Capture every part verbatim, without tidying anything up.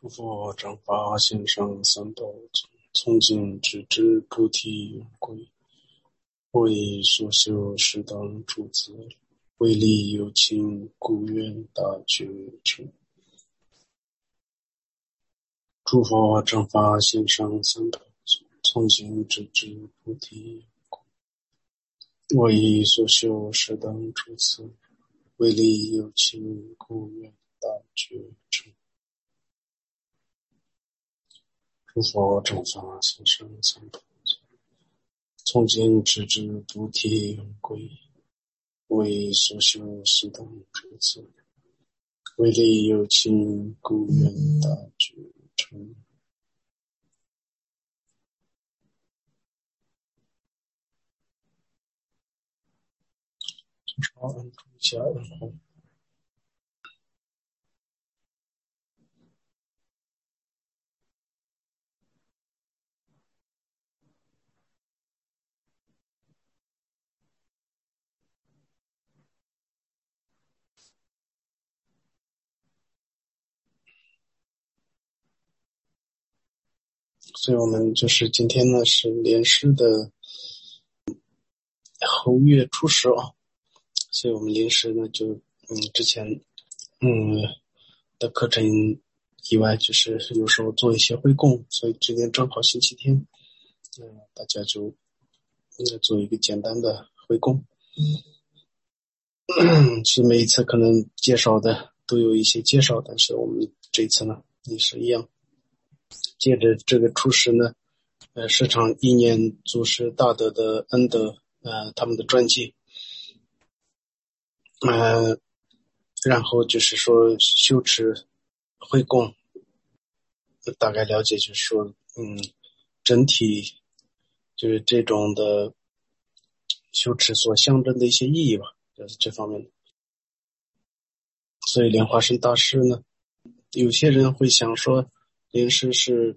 诸佛正法行深三宝，从今直至菩提永归。为所修适当诸子，为利有情，故愿大觉成。诸佛正法行深三宝，从今直至菩提永归。为所修适当诸子，为利有情，故愿大觉成。诸佛正法行深三宝，从今直至菩提永归。为所修适当诸子，为利有情，故愿大觉成。从上按住下按后。所以我们就是今天呢是莲师的后月初十啊，所以我们莲师呢就嗯之前嗯的课程以外，就是有时候做一些回供，所以今天正好星期天，嗯、呃、大家就呃做一个简单的回供。嗯，是每一次可能介绍的都有一些介绍，但是我们这一次呢也是一样，借着这个初十呢，呃，时常一念祖师大德的恩德，呃，他们的传记，呃，然后就是说修持回供，大概了解就是说，嗯，整体就是这种的修持所象征的一些意义吧，就是这方面的。所以莲花生大师呢，有些人会想说，莲师是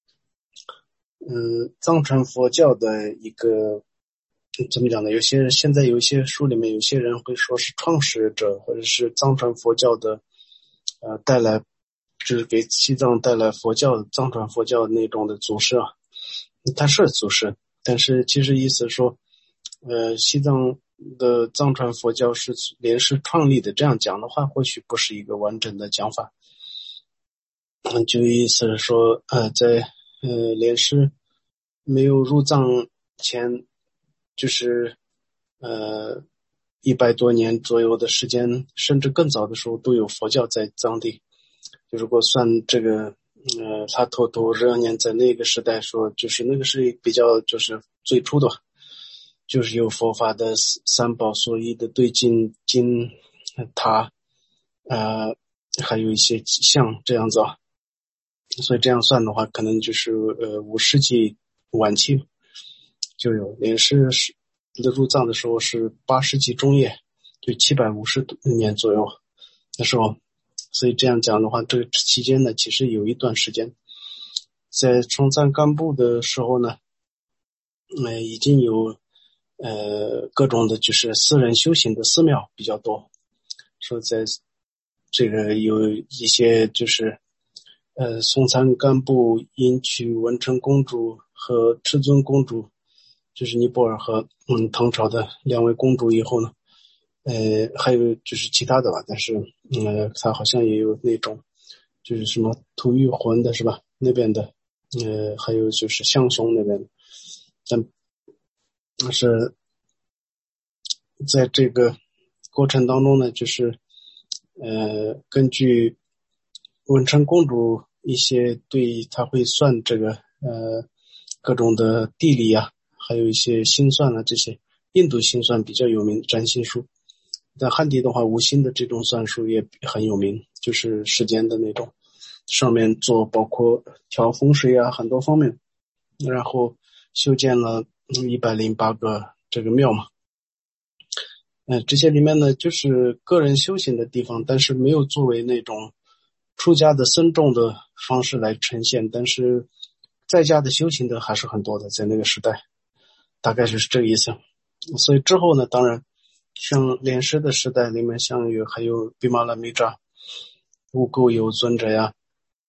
嗯，藏传佛教的一个怎么讲呢？有些现在有一些书里面，有些人会说是创始者，或者是藏传佛教的，呃，带来就是给西藏带来佛教、藏传佛教那种的祖师啊。他是祖师，但是其实意思说，呃，西藏的藏传佛教是莲师创立的，这样讲的话，或许不是一个完整的讲法。嗯，就意思是说，呃，在呃莲师没有入藏前，就是呃一百多年左右的时间，甚至更早的时候都有佛教在藏地。就如果算这个呃拉陀陀热年在那个时代说，就是那个是比较就是最初的，就是有佛法的三宝所依的对境经塔，呃还有一些像这样子啊。所以这样算的话，可能就是呃五世纪晚期就有。莲师的入藏的时候是八世纪中叶，就七百五十年左右的时候。所以这样讲的话，这个期间呢，其实有一段时间，在冲藏干部的时候呢，呃已经有呃各种的就是私人修行的寺庙比较多，说在这个有一些就是呃，松赞干布因娶文成公主和赤尊公主，就是尼泊尔和嗯唐朝的两位公主以后呢，呃，还有就是其他的吧，但是呃，他好像也有那种就是什么吐谷浑的是吧？那边的，呃，还有就是象雄那边的，但但是在这个过程当中呢，就是呃，根据文成公主一些对他会算这个呃各种的地理啊，还有一些心算啊，这些印度心算比较有名，占星术。但汉地的话，无心的这种算术也很有名，就是时间的那种，上面做包括调风水啊，很多方面，然后修建了一百零八个这个庙嘛。呃，这些里面呢，就是个人修行的地方，但是没有作为那种出家的僧众的方式来呈现，但是在家的修行的还是很多的，在那个时代，大概就是这个意思。所以之后呢，当然像莲师的时代里面，像有还有比玛拉米扎、悟垢有尊者呀，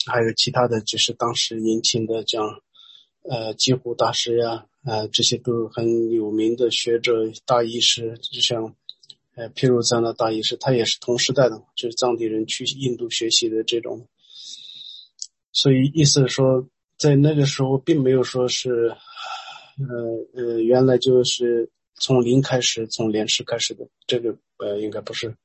还有其他的就是当时引进的像呃几乎大师呀，呃这些都很有名的学者大医师，就像呃譬如这样的大医师，他也是同时代的，就是藏地人去印度学习的这种。所以意思是说在那个时候并没有说是呃呃原来就是从零开始，从莲师开始的，这个呃应该不是。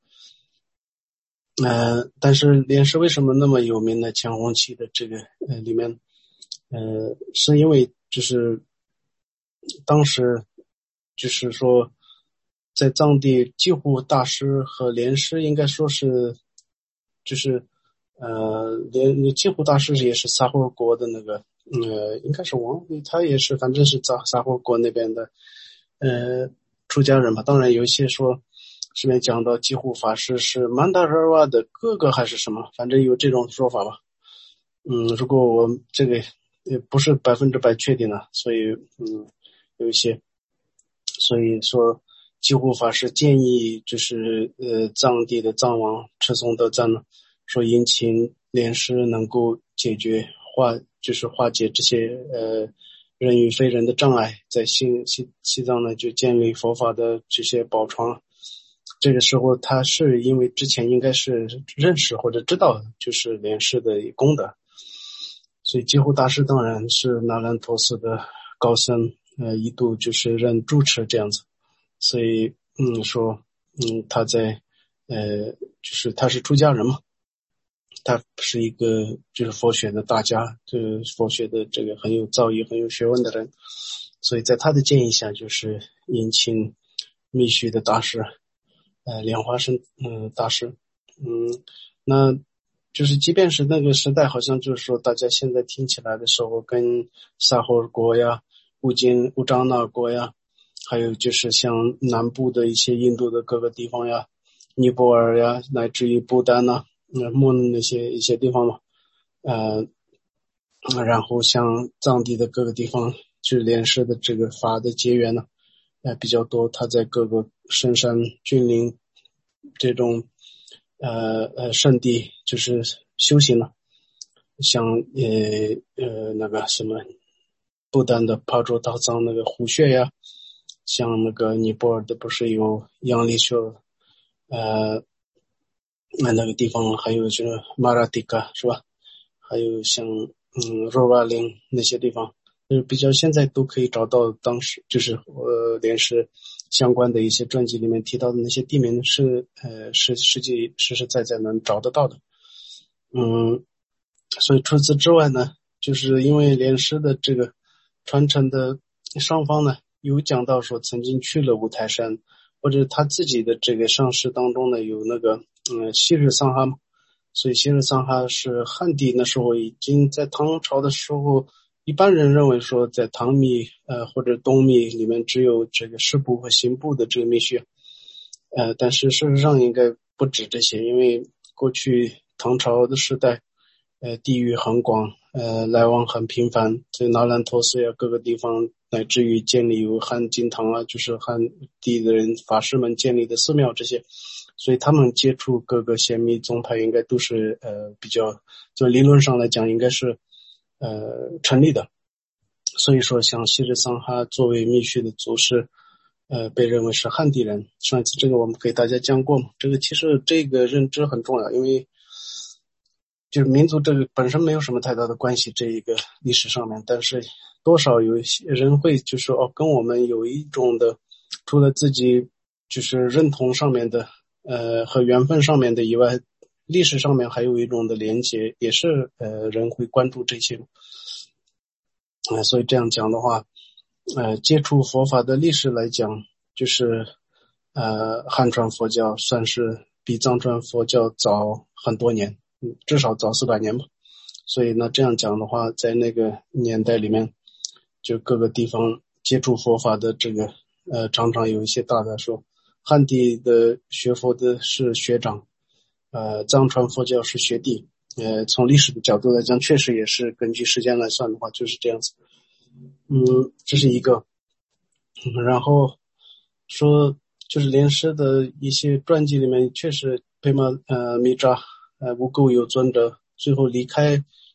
呃，但是莲师为什么那么有名呢？乾隆期的这个呃里面，呃，是因为就是当时就是说，在藏地几乎大师和莲师应该说是，就是呃连几乎大师也是撒霍国的那个呃应该是王，他也是反正是撒撒霍国那边的呃出家人吧。当然有一些说。上面讲到几乎法师是曼达尔瓦的哥哥还是什么，反正有这种说法吧。嗯，如果我这个也不是百分之百确定的，所以嗯有一些，所以说几乎法师建议就是呃藏地的藏王赤松德赞呢，说引请莲师能够解决化就是化解这些呃人与非人的障碍，在西西西藏呢就建立佛法的这些宝床。这个时候他是因为之前应该是认识或者知道就是莲师的功德，所以几乎大师当然是那兰陀寺的高僧，呃一度就是任住持这样子。所以嗯说嗯他在呃就是他是出家人嘛，他是一个就是佛学的大家，就是佛学的这个很有造诣很有学问的人，所以在他的建议下就是引请密续的大师呃莲花生嗯、呃、大师。嗯那就是即便是那个时代，好像就是说大家现在听起来的时候跟萨霍国呀乌金乌章那国呀，还有就是像南部的一些印度的各个地方呀，尼泊尔呀，乃至于不丹呐，呃莫那些一些地方嘛，呃然后像藏地的各个地方就是莲师的这个法的结缘呢呃比较多，他在各个深山峻岭这种呃呃圣地就是修行了，像呃呃那个什么不丹的帕卓道藏那个虎穴呀，像那个尼泊尔的不是有杨丽舍呃那那个地方，还有就是马拉蒂卡是吧，还有像嗯若瓦林那些地方，就是比较现在都可以找到当时就是呃莲师相关的一些传记里面提到的那些地名是呃是实际实实在在能找得到的。嗯，所以除此之外呢，就是因为莲师的这个传承的上方呢，有讲到说曾经去了五台山，或者他自己的这个上师当中呢有那个嗯昔日桑哈嘛，所以昔日桑哈是汉地那时候已经在唐朝的时候，一般人认为说在唐密呃或者东密里面只有这个师部和刑部的这个密穴，呃但是事实上应该不止这些，因为过去唐朝的时代呃地域很广，呃来往很频繁，在那兰陀寺呀各个地方乃至于建立有汉金堂啊，就是汉地的人法师们建立的寺庙这些，所以他们接触各个显密宗派应该都是呃比较就理论上来讲应该是呃成立的。所以说像昔日桑哈作为密续的祖师呃被认为是汉地人，上一次这个我们给大家讲过嘛，这个其实这个认知很重要，因为就是民族这个本身没有什么太大的关系，这一个历史上面，但是多少有一些人会就是哦跟我们有一种的除了自己就是认同上面的呃和缘分上面的以外，历史上面还有一种的连结，也是呃人会关注这些呃所以这样讲的话呃接触佛法的历史来讲，就是呃汉传佛教算是比藏传佛教早很多年，嗯，至少早四百年吧。所以呢，这样讲的话，在那个年代里面，就各个地方接触佛法的这个，呃，常常有一些大家说，汉地的学佛的是学长，呃，藏传佛教是学弟，呃，从历史的角度来讲，确实也是根据时间来算的话，就是这样子。嗯，这是一个。嗯、然后说就是莲师的一些传记里面，确实佩玛呃米扎呃无垢有尊者最后离开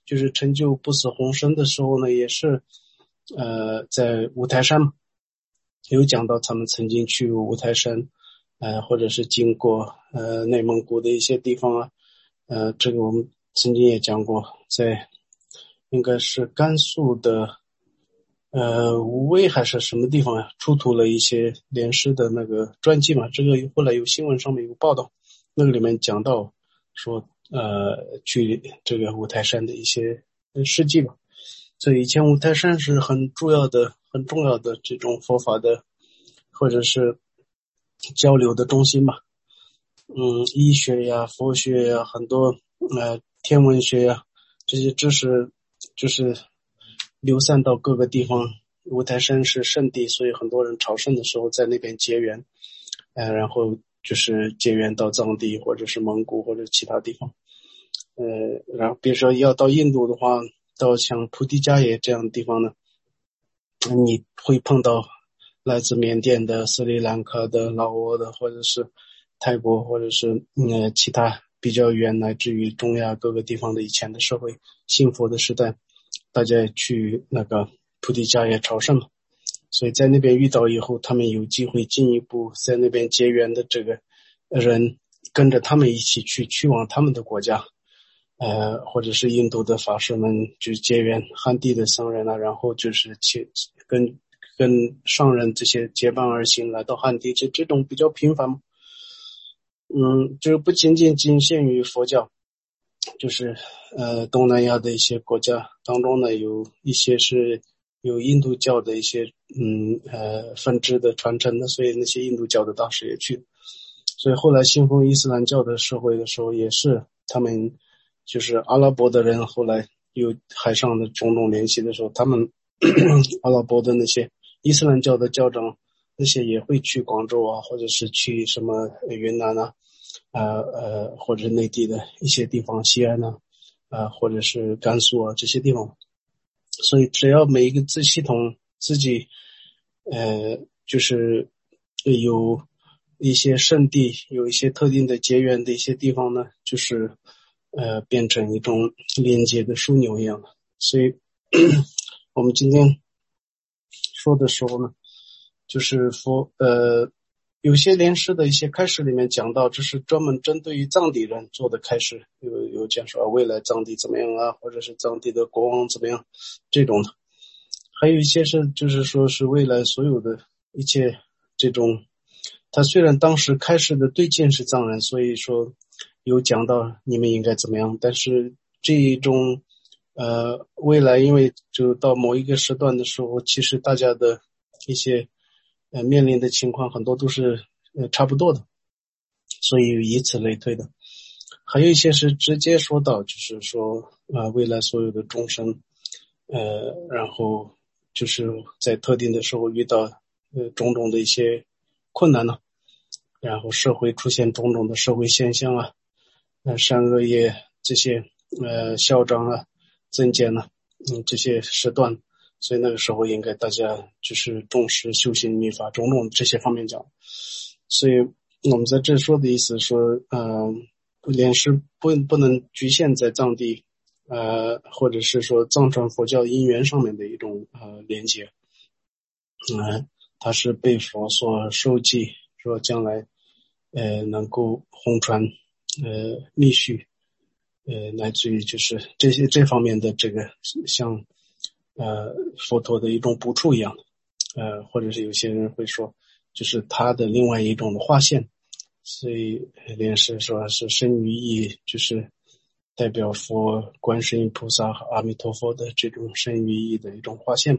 就是成就不死红身的时候呢，也是呃在五台山有讲到他们曾经去五台山，呃或者是经过呃内蒙古的一些地方啊，呃这个我们曾经也讲过，在应该是甘肃的呃无为还是什么地方呀、啊，出土了一些莲师的那个传记嘛，这个后来有新闻上面有报道，那个里面讲到说呃去这个五台山的一些事迹吧。所以以前五台山是很重要的很重要的这种佛法的或者是交流的中心吧。嗯，医学呀、佛学呀、很多呃天文学呀，这些知识就是流散到各个地方。五台山是圣地，所以很多人朝圣的时候在那边结缘，呃，然后就是结缘到藏地或者是蒙古或者其他地方。呃，然后比如说要到印度的话，到像菩提迦耶这样的地方呢，你会碰到来自缅甸的、斯里兰卡的、老挝的，或者是泰国，或者是呃其他比较远乃至于中亚各个地方的以前的社会信佛的时代，大家去那个菩提迦耶朝圣嘛。所以在那边遇到以后，他们有机会进一步在那边结缘的这个人，跟着他们一起去去往他们的国家，呃，或者是印度的法师们就结缘汉地的僧人啊，然后就是去跟跟上人这些结伴而行来到汉地，这这种比较频繁。嗯，就是不仅仅仅限于佛教，就是呃东南亚的一些国家当中呢，有一些是有印度教的一些嗯呃分支的传承的，所以那些印度教的大师也去。所以后来信奉伊斯兰教的社会的时候，也是他们就是阿拉伯的人，后来有海上的种种联系的时候，他们阿拉伯的那些伊斯兰教的教长那些也会去广州啊，或者是去什么云南啊，呃呃或者内地的一些地方，西安啊，呃或者是甘肃啊这些地方。所以只要每一个自系统自己呃就是有一些圣地，有一些特定的结缘的一些地方呢，就是呃变成一种连接的枢纽一样的。所以我们今天说的时候呢，就是佛呃有些莲师的一些开示里面讲到，这是专门针对于藏地人做的开示，有有讲说未来藏地怎么样啊，或者是藏地的国王怎么样这种的。还有一些是就是说是未来所有的一切这种，他虽然当时开示的对境是藏人，所以说有讲到你们应该怎么样，但是这一种呃未来因为就到某一个时段的时候，其实大家的一些呃面临的情况很多都是呃差不多的，所以以此类推的。还有一些是直接说到就是说呃未来所有的众生呃然后就是在特定的时候遇到呃种种的一些困难呢，然后社会出现种种的社会现象啊，呃善恶业这些呃嚣张啊增减啊，嗯这些时段，所以那个时候应该大家就是重视修行密法种种这些方面讲。所以我们在这说的意思说呃莲师不不能局限在藏地呃或者是说藏传佛教因缘上面的一种呃连接，嗯，它是被佛所受记，说将来呃能够弘传呃密续，呃乃至于就是这些这方面的这个像呃佛陀的一种补处一样的，呃或者是有些人会说就是他的另外一种的划线。所以莲师说是身语意，就是代表佛观世音菩萨和阿弥陀佛的这种身语意的一种划线。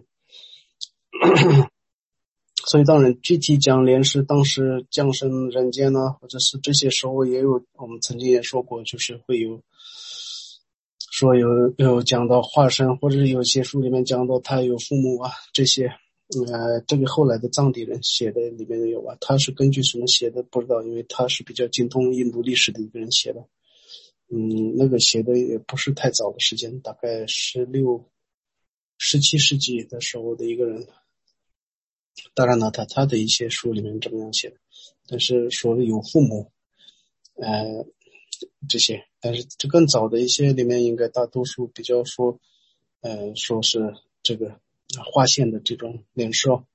所以当然具体讲莲师当时降生人间呢，或者是这些时候也有，我们曾经也说过，就是会有说有有讲到化身，或者是有些书里面讲到他有父母啊这些，呃，这个后来的藏地人写的里面有啊，他是根据什么写的不知道，因为他是比较精通印度历史的一个人写的，嗯，那个写的也不是太早的时间，大概十六、十七世纪的时候的一个人。当然了，他他的一些书里面这么样写的，但是说有父母，呃， 这些，但是这更早的一些里面应该大多数比较说呃说是这个划线的这种脸饰哦。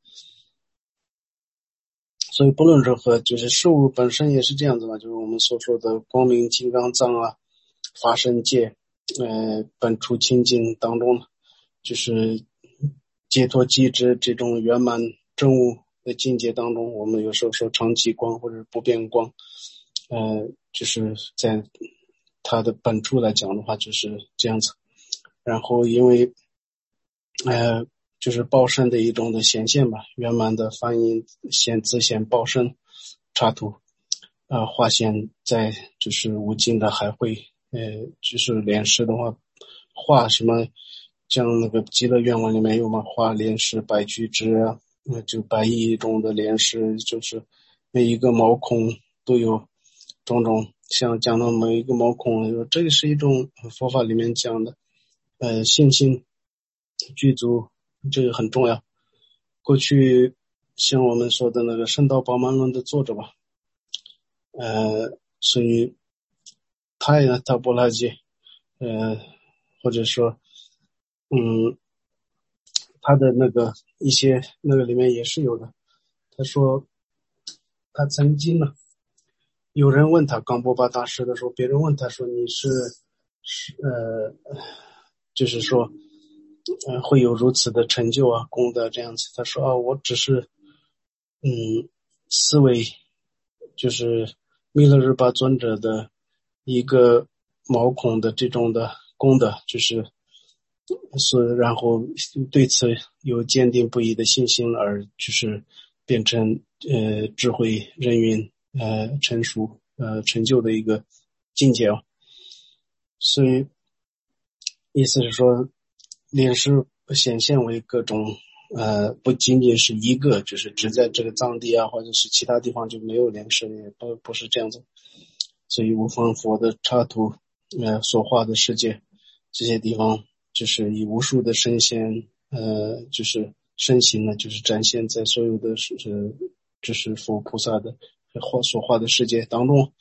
所以不论如何，就是事物本身也是这样子嘛，就是我们所说的光明金刚藏啊，法身界，呃，本处清净当中，就是解脱机制这种圆满正悟的境界当中，我们有时候说长期光或者不变光，呃，就是在它的本处来讲的话就是这样子。然后因为呃就是报身的一种的显现吧，圆满的翻译显自显报身插图，呃化现在就是无尽的还会呃就是莲师的话画什么，像那个极乐愿望里面有嘛，画莲师百具之啊，那就百亿中的莲师，就是每一个毛孔都有种种，像讲到每一个毛孔，这个是一种佛法里面讲的呃信心具足，这个很重要。过去像我们说的那个圣道宝鬘论的作者吧，呃所以他也他不拉几呃或者说嗯他的那个一些那个里面也是有的。他说他曾经呢，有人问他冈波巴大师的时候，别人问他说你是是呃就是说呃会有如此的成就啊功德这样子，他说啊我只是嗯思维就是弥勒日巴尊者的一个毛孔的这种的功德，就是是然后对此有坚定不移的信心，而就是变成呃智慧人云呃成熟呃成就的一个境界哦。所以意思是说莲师显现为各种呃不仅仅是一个，就是只在这个藏地啊或者是其他地方就没有莲师，也不不是这样子。所以无方佛的插图呃所画的世界这些地方，就是以无数的圣贤呃就是身形呢，就是展现在所有的呃就是佛菩萨的画所画的世界当中。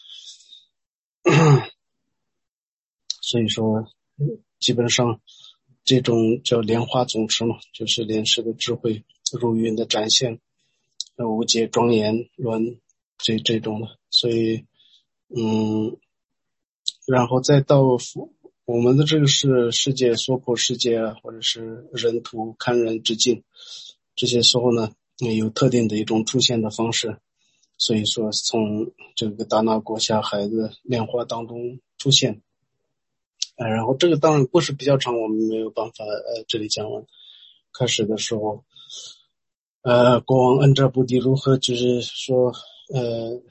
所以说基本上这种叫莲花总持嘛，就是莲师的智慧如云的展现，无界庄严轮这这种的。所以嗯然后再到我们的这个是世界娑婆世界啊，或者是人土看人之境，这些时候呢也有特定的一种出现的方式。所以说从这个达那国下海的莲花当中出现，呃，然后这个当然故事比较长，我们没有办法呃这里讲完。开始的时候，呃，国王恩扎布迪如何就是说呃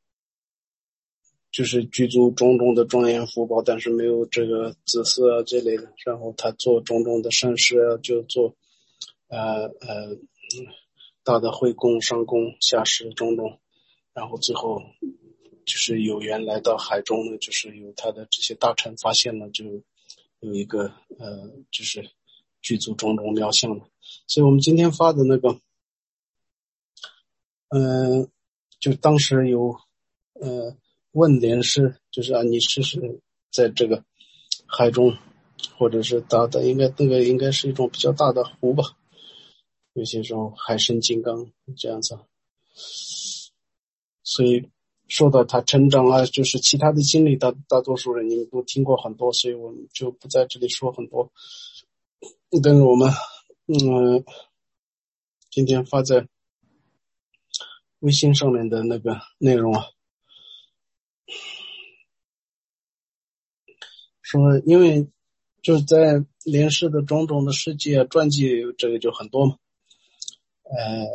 就是具足种种的庄严福报，但是没有这个子嗣啊这类的，然后他做种种的善事啊，就做呃呃大的会供上供下施种种，然后最后就是有缘来到海中呢，就是有他的这些大臣发现了，就有一个呃就是具足种种妙相的。所以我们今天发的那个嗯、呃、就当时有呃问莲师，就是啊你是是在这个海中或者是大的，应该那个应该是一种比较大的湖吧，有些种海参金刚这样子。所以说到他成长啊，就是其他的经历，大大多数人你们都听过很多，所以我们就不在这里说很多。但是我们嗯今天发在微信上面的那个内容啊，说因为就是在莲师的种种的事迹啊传记，这个就很多嘛，呃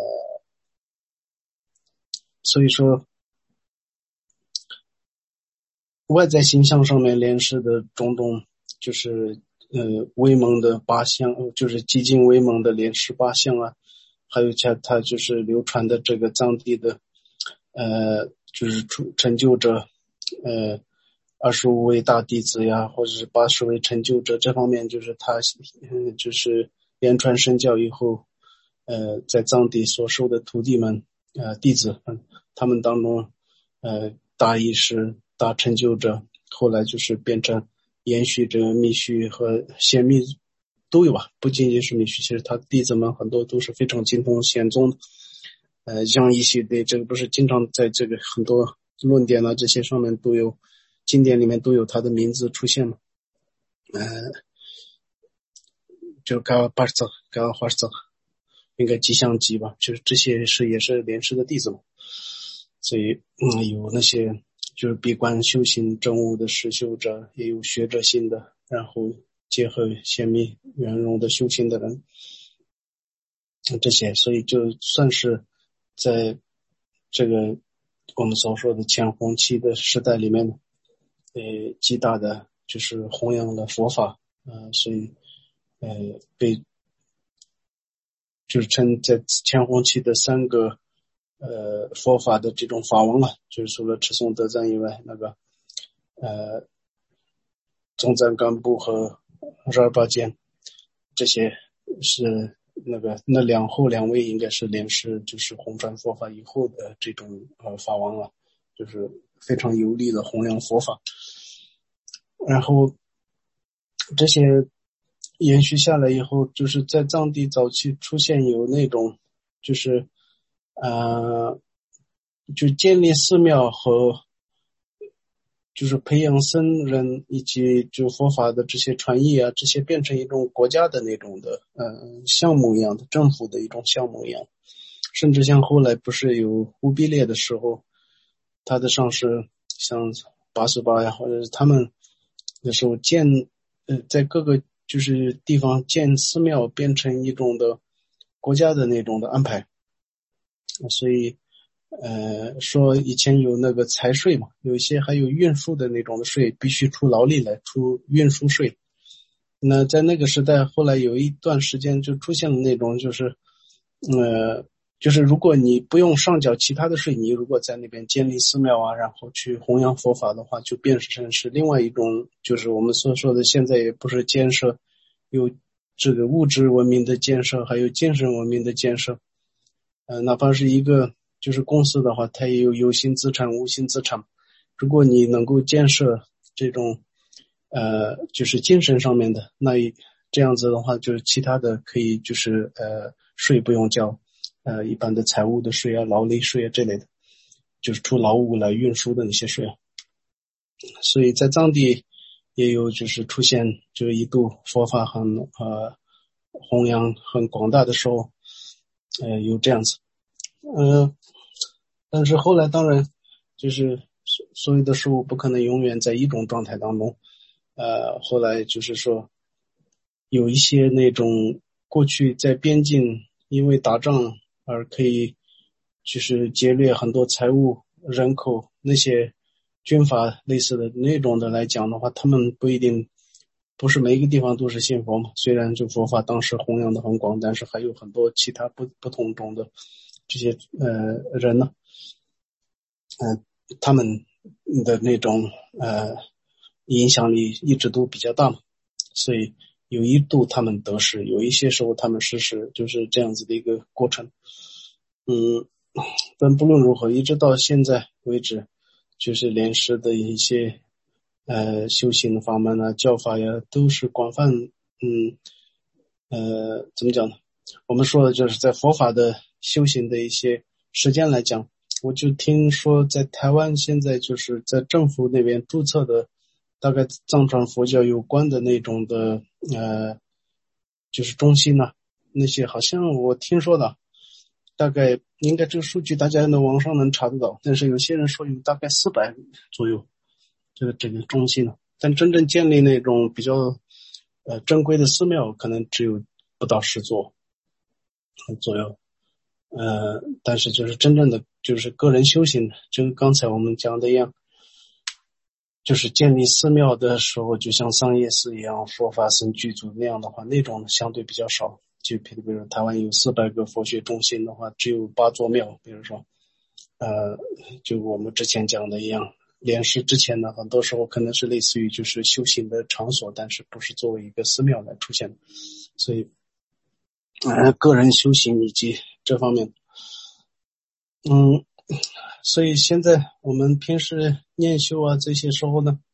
所以说外在形象上面莲师的种种就是呃威猛的八相，就是极尽威猛的莲师八相啊，还有他他就是流传的这个藏地的呃就是出成就者呃二十五位大弟子呀，或者是八十位成就者，这方面就是他嗯就是言传身教以后呃在藏地所收的徒弟们呃弟子们，他们当中呃大意识大成就者后来就是变成延续这个密续和显密都有啊，不仅仅是密续，其实他弟子们很多都是非常精通显宗的。呃，像一些的这个不是经常在这个很多论点啊这些上面都有，经典里面都有他的名字出现嘛。呃，就嘎巴尔泽、嘎华尔泽，应该吉祥吉吧，就是这些是也是莲师的弟子嘛。所以嗯，有那些就是闭关修行证悟的实修者，也有学者性的，然后结合显密圆融的修行的人，这些，所以就算是在这个我们所说的前弘期的时代里面，呃，极大的就是弘扬了佛法，呃，所以呃被就是称在前弘期的三个呃佛法的这种法王了，就是除了持诵德赞以外，那个呃宗赞干布和热尔巴坚，这些是那个那两后两位应该是莲师，就是弘传佛法以后的这种呃法王了，就是非常有力的弘扬佛法。然后这些延续下来以后，就是在藏地早期出现有那种就是呃就建立寺庙和就是培养僧人以及就佛法的这些传译啊，这些变成一种国家的那种的呃项目一样的，政府的一种项目一样。甚至像后来不是有忽必烈的时候，他的上师像八十八呀，或者是他们的时候建呃在各个就是地方建寺庙，变成一种的国家的那种的安排。所以呃，说以前有那个财税嘛，有一些还有运输的那种的税，必须出劳力来出运输税。那在那个时代，后来有一段时间就出现了那种，就是呃，就是如果你不用上缴其他的税，你如果在那边建立寺庙啊，然后去弘扬佛法的话，就变成是另外一种，就是我们所说的现在也不是建设，有这个物质文明的建设，还有精神文明的建设。呃，哪怕是一个就是公司的话，它也有有形资产、无形资产。如果你能够建设这种呃就是精神上面的，那这样子的话，就是其他的可以就是呃税不用交，呃一般的财务的税啊、劳力税啊这类的，就是出劳务来运输的那些税啊。所以在藏地也有就是出现就是一度佛法很呃弘扬很广大的时候，呃有这样子。呃，但是后来当然就是所有的事物不可能永远在一种状态当中，呃，后来就是说有一些那种过去在边境因为打仗而可以就是劫掠很多财物、人口那些军阀类似的那种的来讲的话，他们不一定不是每一个地方都是信佛嘛。虽然就佛法当时弘扬的很广，但是还有很多其他不不同种的这些呃人呢，呃，他们的那种呃影响力一直都比较大嘛，所以有一度他们得势，有一些时候他们失势，就是这样子的一个过程。嗯，但不论如何，一直到现在为止，就是莲师的一些呃修行的法门啊、教法呀，都是广泛嗯呃怎么讲呢？我们说的就是在佛法的修行的一些时间来讲，我就听说在台湾现在就是在政府那边注册的大概藏传佛教有关的那种的呃就是中心呢、啊，那些好像我听说的大概应该这个数据大家能网上能查得到，但是有些人说有大概四百左右这个这个中心呢，但真正建立那种比较呃正规的寺庙可能只有不到十座左右。呃，但是就是真正的就是个人修行的，就跟刚才我们讲的一样，就是建立寺庙的时候，就像桑叶寺一样，佛法僧具足那样的话，那种相对比较少。就比如说台湾有四百个佛学中心的话，只有八座庙。比如说，呃，就我们之前讲的一样，莲师之前呢，很多时候可能是类似于就是修行的场所，但是不是作为一个寺庙来出现的。所以，呃，个人修行以及这方面，嗯，所以现在我们平时念修啊这些时候呢，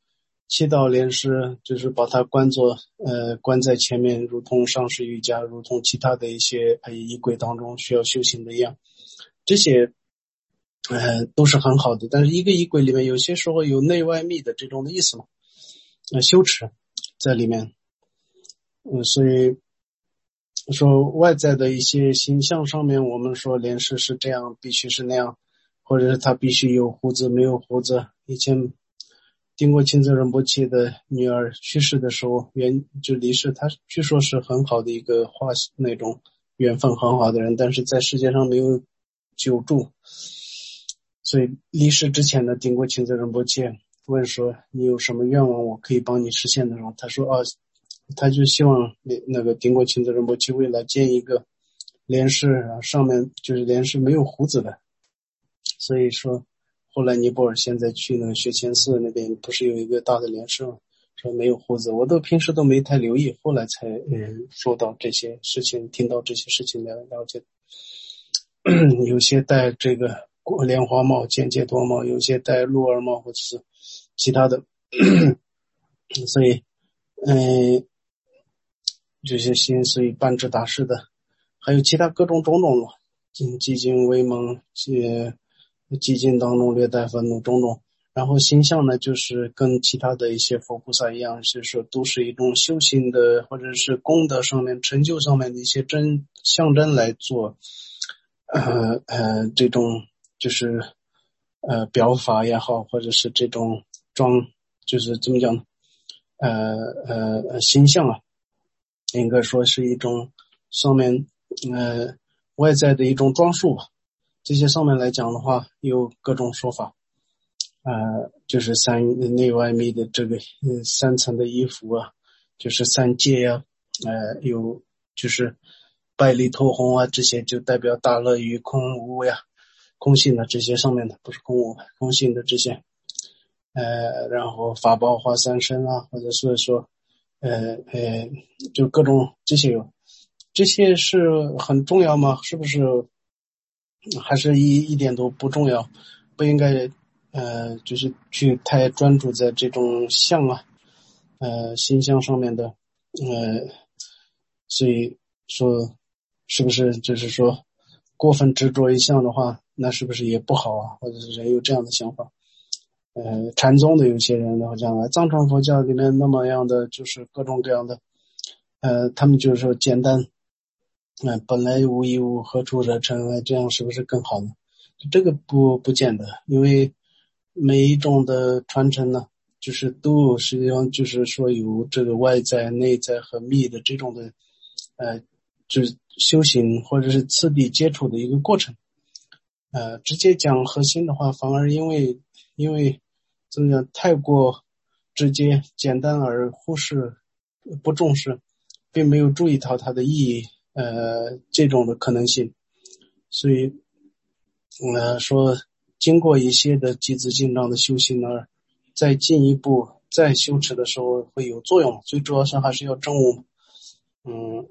祈祷莲师，就是把它关作呃关在前面，如同上师瑜伽，如同其他的一些呃仪轨当中需要修行的一样，这些呃都是很好的。但是一个仪轨里面有些时候有内外密的这种的意思嘛，呃修持在里面，嗯，所以说外在的一些形象上面，我们说莲师是这样，必须是那样，或者是他必须有胡子没有胡子。以前丁国钦泽仁波切的女儿去世的时候，原就离世，他据说是很好的一个化那种缘分很好的人，但是在世界上没有久住，所以离世之前的丁国钦泽仁波切问说你有什么愿望我可以帮你实现的时候，他说啊，他就希望那个丁国钦泽仁波切未来建一个莲师，上面就是莲师没有胡子的。所以说后来尼泊尔现在去那个雪谦寺那边不是有一个大的莲师吗，说没有胡子，我都平时都没太留意，后来才嗯说到这些事情，听到这些事情来了解。有些戴这个莲花帽尖戒多帽，有些戴鹿耳帽或者是其他的所以嗯这些心所以半智大师的还有其他各种种种寂静微蒙寂静当中略带愤怒种种，然后形象呢就是跟其他的一些佛菩萨一样，是说都是一种修行的或者是功德上面成就上面的一些真象征来做呃呃这种就是呃表法也好，或者是这种装就是怎么讲呢呃呃形象啊，应该说是一种上面呃外在的一种装束吧。这些上面来讲的话有各种说法，呃就是三内外密的这个呃三层的衣服啊，就是三界呀、啊、呃有就是百里透红啊，这些就代表大乐于空无呀，空性的这些上面的不是空无空性的这些呃然后法宝花三身啊，或者是说呃呃就各种这些有这些是很重要吗？是不是还是一一点都不重要，不应该呃就是去太专注在这种相啊呃形象上面的呃所以说是不是就是说过分执着一项的话，那是不是也不好啊？或者是人有这样的想法。呃禅宗的有些人的话讲啊，藏传佛教里面那么样的就是各种各样的呃他们就是说简单嗯、呃，本来无一物，何处惹尘埃？这样是不是更好呢？这个不不见得，因为每一种的传承呢，就是都实际上就是说有这个外在、内在和密的这种的，呃，就是修行或者是次第接触的一个过程。呃，直接讲核心的话，反而因为因为怎么讲太过直接、简单而忽视、不重视，并没有注意到它的意义。呃，这种的可能性，所以，呃，说经过一些的积资进账的修行呢，再进一步再修持的时候会有作用，最主要是还是要证悟，嗯，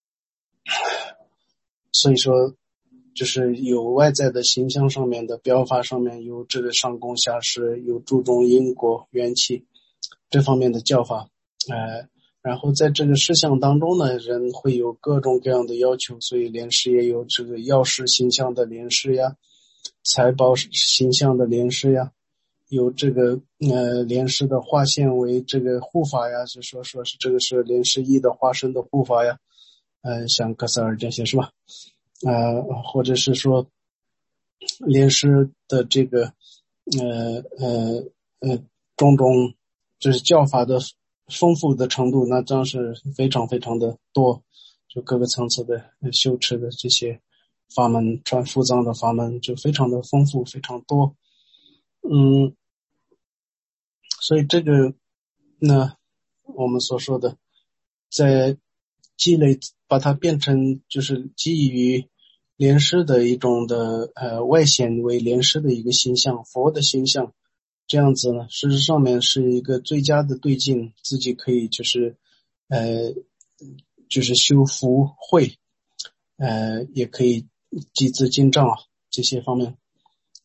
所以说，就是有外在的形象上面的表法上面有这个上供下施，有注重因果缘起这方面的教法，呃。然后在这个事项当中呢，人会有各种各样的要求，所以莲师也有这个药师形象的莲师呀，财宝形象的莲师呀，有这个呃莲师的化现为这个护法呀，就说说是这个是莲师一的化身的护法呀，呃像格萨尔这些是吧？呃或者是说莲师的这个呃呃呃种种就是教法的丰富的程度，那当是非常非常的多，就各个层次的修持的这些法门，传复藏的法门就非常的丰富，非常多。嗯，所以这个那我们所说的在积累，把它变成就是基于莲师的一种的呃外显为莲师的一个形象，佛的形象。这样子呢，事实上面是一个最佳的对境，自己可以就是呃就是修福慧，呃也可以积资进账这些方面。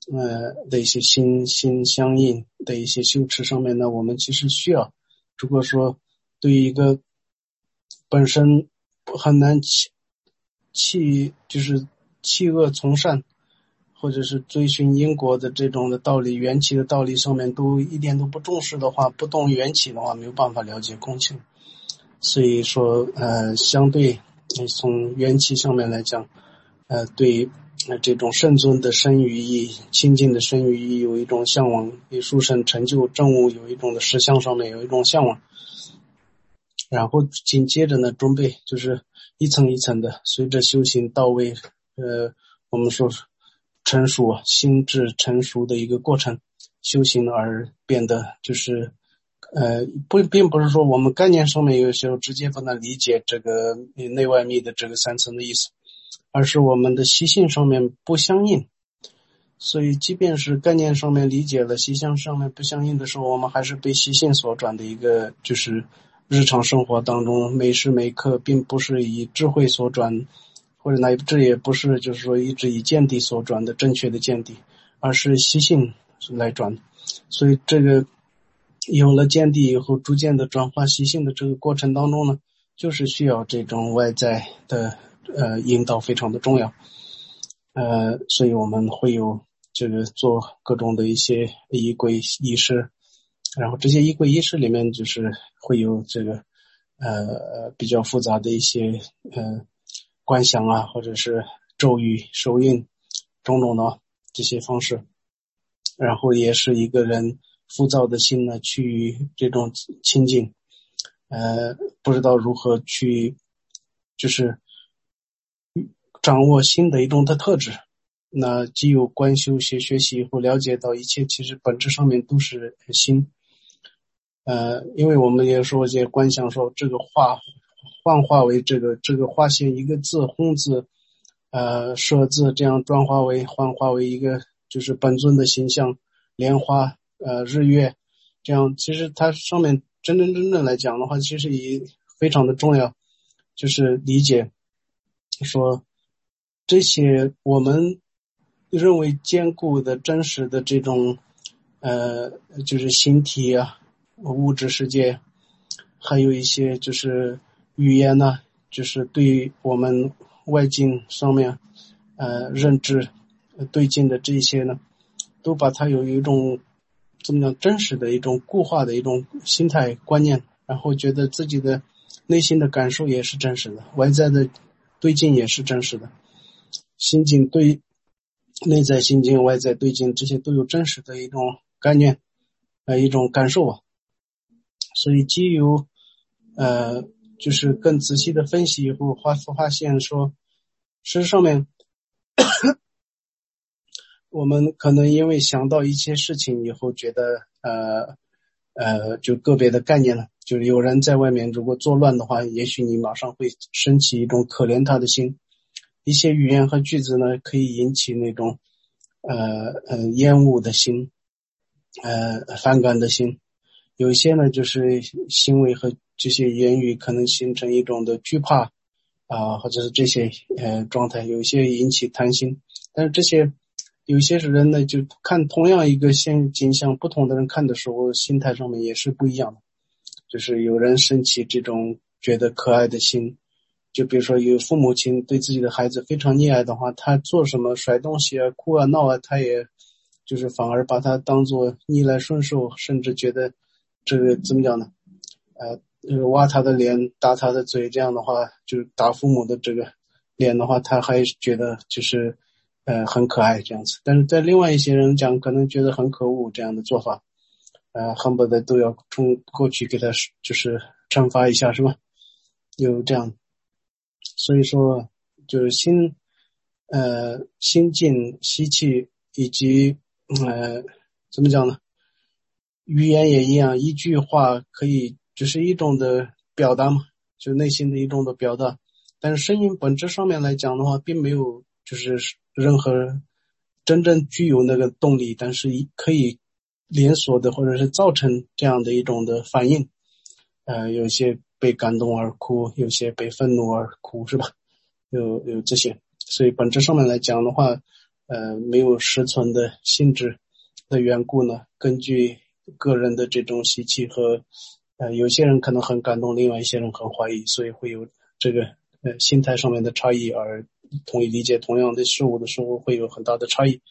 呃的一些心心相应的一些修持上面呢，我们其实需要，如果说对于一个本身很难弃弃就是弃恶从善，或者是追寻因果的这种的道理，缘起的道理上面都一点都不重视的话，不动缘起的话，没有办法了解空性。所以说呃相对从缘起上面来讲，呃对呃这种圣尊的身语意、清净的身语意有一种向往，对殊胜成就正悟有一种的实相上面有一种向往。然后紧接着呢，准备就是一层一层的，随着修行到位，呃，我们说成熟，心智成熟的一个过程，修行而变得就是，呃，不，并不是说我们概念上面有时候直接不能理解这个内外密的这个三层的意思，而是我们的习性上面不相应。所以即便是概念上面理解了，习性上面不相应的时候，我们还是被习性所转的一个，就是日常生活当中每时每刻并不是以智慧所转，或者乃至也不是就是说一直以见地所转的正确的见地，而是习性来转。所以这个有了见地以后，逐渐的转化习性的这个过程当中呢，就是需要这种外在的呃引导非常的重要。呃，所以我们会有这个做各种的一些仪轨仪式，然后这些仪轨仪式里面就是会有这个呃比较复杂的一些呃观想啊，或者是咒语、手印种种的这些方式，然后也是一个人浮躁的心呢去这种清净，呃不知道如何去就是掌握心的一种的特质。那既有观修学学习或了解到一切其实本质上面都是心。呃，因为我们也说这观想说这个化幻化为这个这个化现一个字轰字呃舍字，这样转化为幻化为一个就是本尊的形象，莲花呃日月，这样其实它上面真真正正来讲的话，其实也非常的重要，就是理解说这些我们认为坚固的真实的这种呃就是形体啊，物质世界，还有一些就是语言呢、啊，就是对我们外境上面呃认知对境的这些呢，都把它有一种怎么讲真实的一种固化的一种心态观念，然后觉得自己的内心的感受也是真实的，外在的对境也是真实的，心境对内在心境外在对境这些都有真实的一种概念呃一种感受啊。所以基于呃就是更仔细的分析以后发发现说，事实上面我们可能因为想到一些事情以后觉得呃呃就个别的概念了，就是有人在外面如果作乱的话，也许你马上会升起一种可怜他的心，一些语言和句子呢可以引起那种呃呃厌恶的心，呃反感的心，有一些呢就是行为和这些言语可能形成一种的惧怕啊、呃，或者是这些呃状态，有一些引起贪心，但是这些有些人呢就看同样一个现景象，不同的人看的时候心态上面也是不一样的，就是有人升起这种觉得可爱的心，就比如说有父母亲对自己的孩子非常溺爱的话，他做什么甩东西啊哭啊闹啊，他也就是反而把他当作逆来顺受，甚至觉得这个怎么讲呢呃挖他的脸打他的嘴，这样的话就是打父母的这个脸的话，他还觉得就是呃很可爱这样子。但是在另外一些人讲可能觉得很可恶这样的做法，呃恨不得都要冲过去给他就是惩罚一下是吧，有这样。所以说就是心呃心境吸气以及呃怎么讲呢，语言也一样，一句话可以只是一种的表达嘛，就内心的一种的表达，但是声音本质上面来讲的话并没有就是任何真正具有那个动力，但是可以连锁的或者是造成这样的一种的反应，呃，有些被感动而哭，有些被愤怒而哭是吧，有有这些。所以本质上面来讲的话呃没有实存的性质的缘故呢，根据个人的这种习气和呃有些人可能很感动，另外一些人很怀疑，所以会有这个呃心态上面的差异，而同意理解同样的事物的时候会有很大的差异。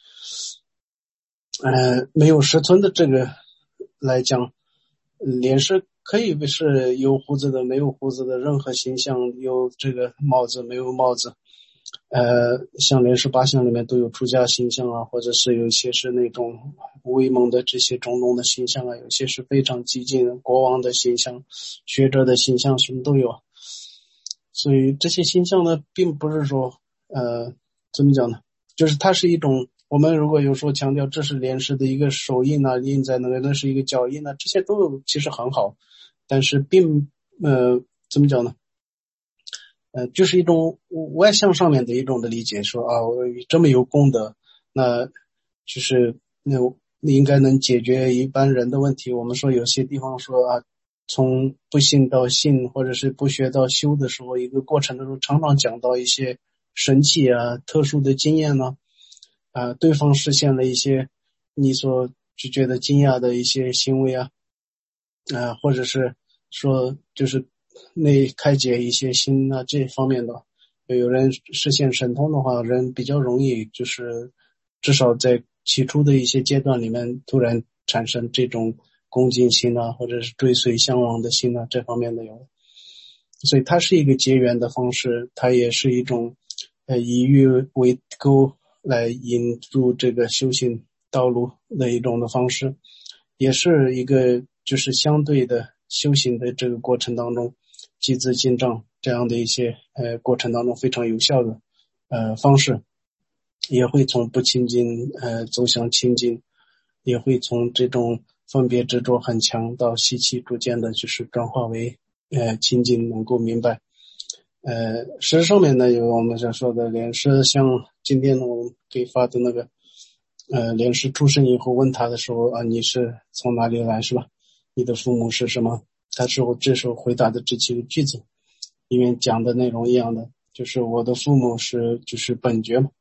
呃没有实存的这个来讲，脸是可以是有胡子的没有胡子的，任何形象，有这个帽子没有帽子，呃像莲师八相里面都有出家形象啊，或者是有一些是那种威猛的这些种种的形象啊，有些是非常激进的国王的形象，学者的形象，什么都有。所以这些形象呢并不是说呃怎么讲呢，就是它是一种，我们如果有时候强调这是莲师的一个手印啊，印在那个那是一个脚印啊，这些都有其实很好，但是并呃怎么讲呢，呃就是一种外向上面的一种的理解，说啊我这么有功德，那就是那应该能解决一般人的问题。我们说有些地方说啊，从不信到信或者是不学到修的时候，一个过程的时候常常讲到一些神奇啊特殊的经验呢，啊、呃、对方实现了一些你所就觉得惊讶的一些行为啊，呃或者是说就是内开解一些心啊这方面的，有人实现神通的话，人比较容易就是至少在起初的一些阶段里面突然产生这种恭敬心啊，或者是追随向往的心啊，这方面的有。所以它是一个结缘的方式，它也是一种呃以欲为钩来引入这个修行道路的一种的方式，也是一个就是相对的修行的这个过程当中，积资进账这样的一些呃过程当中非常有效的呃方式，也会从不亲近呃走向亲近，也会从这种分别执着很强到习气逐渐的就是转化为呃亲近，能够明白。呃诗上面呢有我们所说的莲师，像今天我们给发的那个呃莲师出生以后问他的时候啊，你是从哪里来是吧，你的父母是什么，他是我这时候回答的这几个句子里面讲的内容一样的，就是我的父母是就是本觉嘛。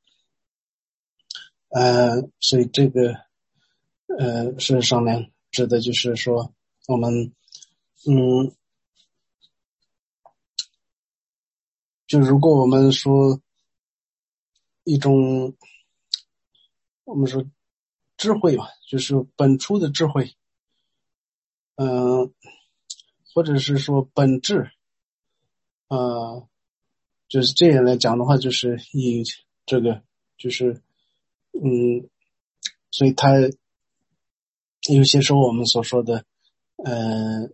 呃所以这个呃事实上面指的就是说我们嗯就如果我们说一种我们说智慧嘛，就是本初的智慧，嗯、呃，或者是说本质，呃，就是这样来讲的话，就是以这个就是嗯，所以它有些时候我们所说的呃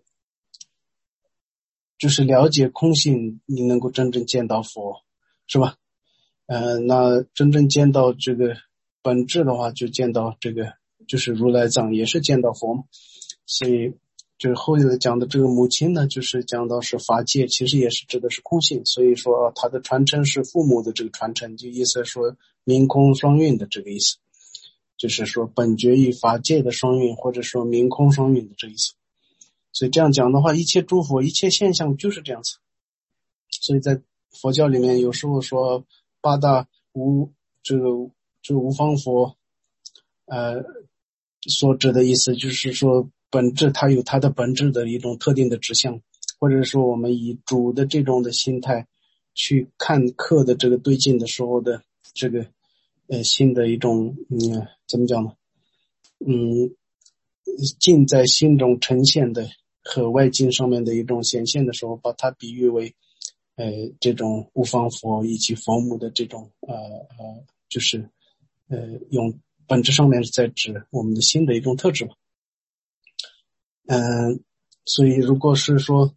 就是了解空性，你能够真正见到佛，是吧？呃，那真正见到这个本质的话，就见到这个就是如来藏，也是见到佛嘛。所以就是后面讲的这个母亲呢，就是讲到是法界，其实也是指的是空性。所以说啊，它的传承是父母的这个传承，就意思说明空双运的这个意思，就是说本觉与法界的双运，或者说明空双运的这个意思。所以这样讲的话，一切诸佛一切现象就是这样子。所以在佛教里面有时候说八大无这个这个无方佛呃所指的意思就是说本质它有它的本质的一种特定的指向，或者说我们以主的这种的心态去看课的这个对境的时候的这个呃心的一种嗯怎么讲呢，嗯境在心中呈现的和外境上面的一种显现的时候，把它比喻为呃这种无方佛以及佛母的这种呃呃就是呃用本质上面是在指我们的心的一种特质嘛。嗯、呃，所以如果是说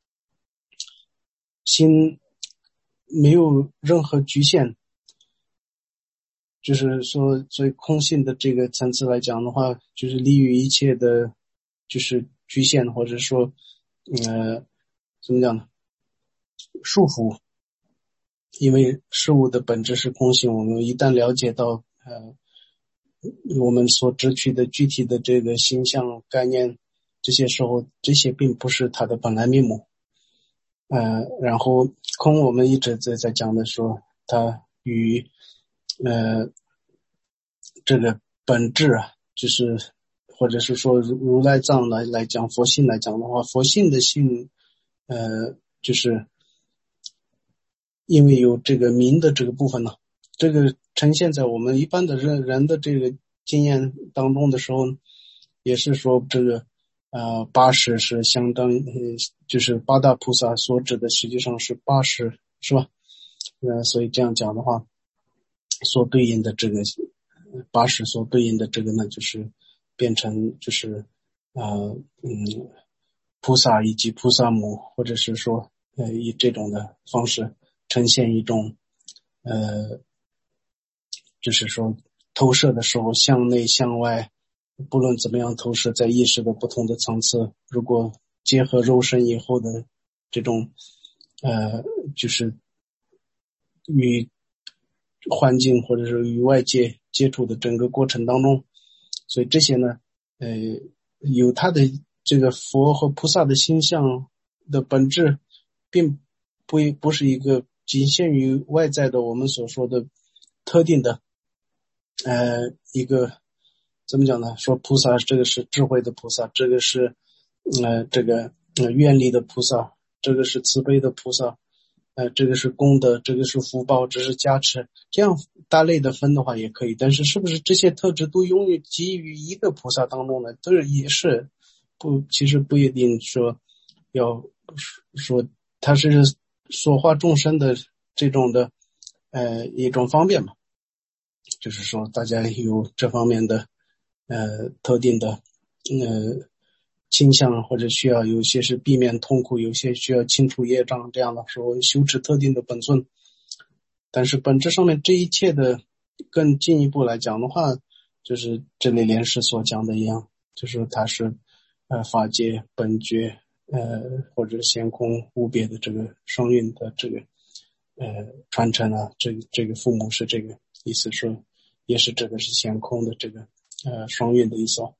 心没有任何局限，就是说所以空性的这个层次来讲的话，就是离于一切的就是局限，或者说呃怎么讲呢，束缚。因为事物的本质是空性，我们一旦了解到呃我们所执取的具体的这个形象概念，这些时候这些并不是它的本来面目。呃然后空我们一直在在讲的说它与呃这个本质啊，就是或者是说如如来藏来来讲，佛性来讲的话，佛性的性呃就是因为有这个明的这个部分呢，这个呈现在我们一般的人人的这个经验当中的时候，也是说这个呃八十是相当于就是八大菩萨所指的实际上是八十，是吧？呃所以这样讲的话，所对应的这个八十所对应的这个呢，就是变成就是呃嗯菩萨以及菩萨母，或者是说呃以这种的方式呈现一种呃就是说投射的时候向内向外，不论怎么样投射在意识的不同的层次，如果结合肉身以后的这种呃就是与环境或者是与外界接触的整个过程当中，所以这些呢呃有它的这个佛和菩萨的形象的本质，并不不是一个仅限于外在的我们所说的特定的呃一个怎么讲呢，说菩萨这个是智慧的菩萨，这个是呃这个呃愿力的菩萨，这个是慈悲的菩萨，呃这个是功德，这个是福报，这是加持，这样大类的分的话也可以，但是是不是这些特质都拥有基于一个菩萨当中呢？都是也是不，其实不一定说要说它是所化众生的这种的呃一种方便嘛，就是说大家有这方面的呃特定的呃倾向，或者需要，有些是避免痛苦，有些需要清除业障，这样的说修持特定的本尊。但是本质上面这一切的更进一步来讲的话，就是这里莲师所讲的一样，就是它是呃法界本觉呃或者显空无别的这个双运的这个呃传承啊，这个这个父母是这个意思，说也是这个是显空的这个呃双运的意思。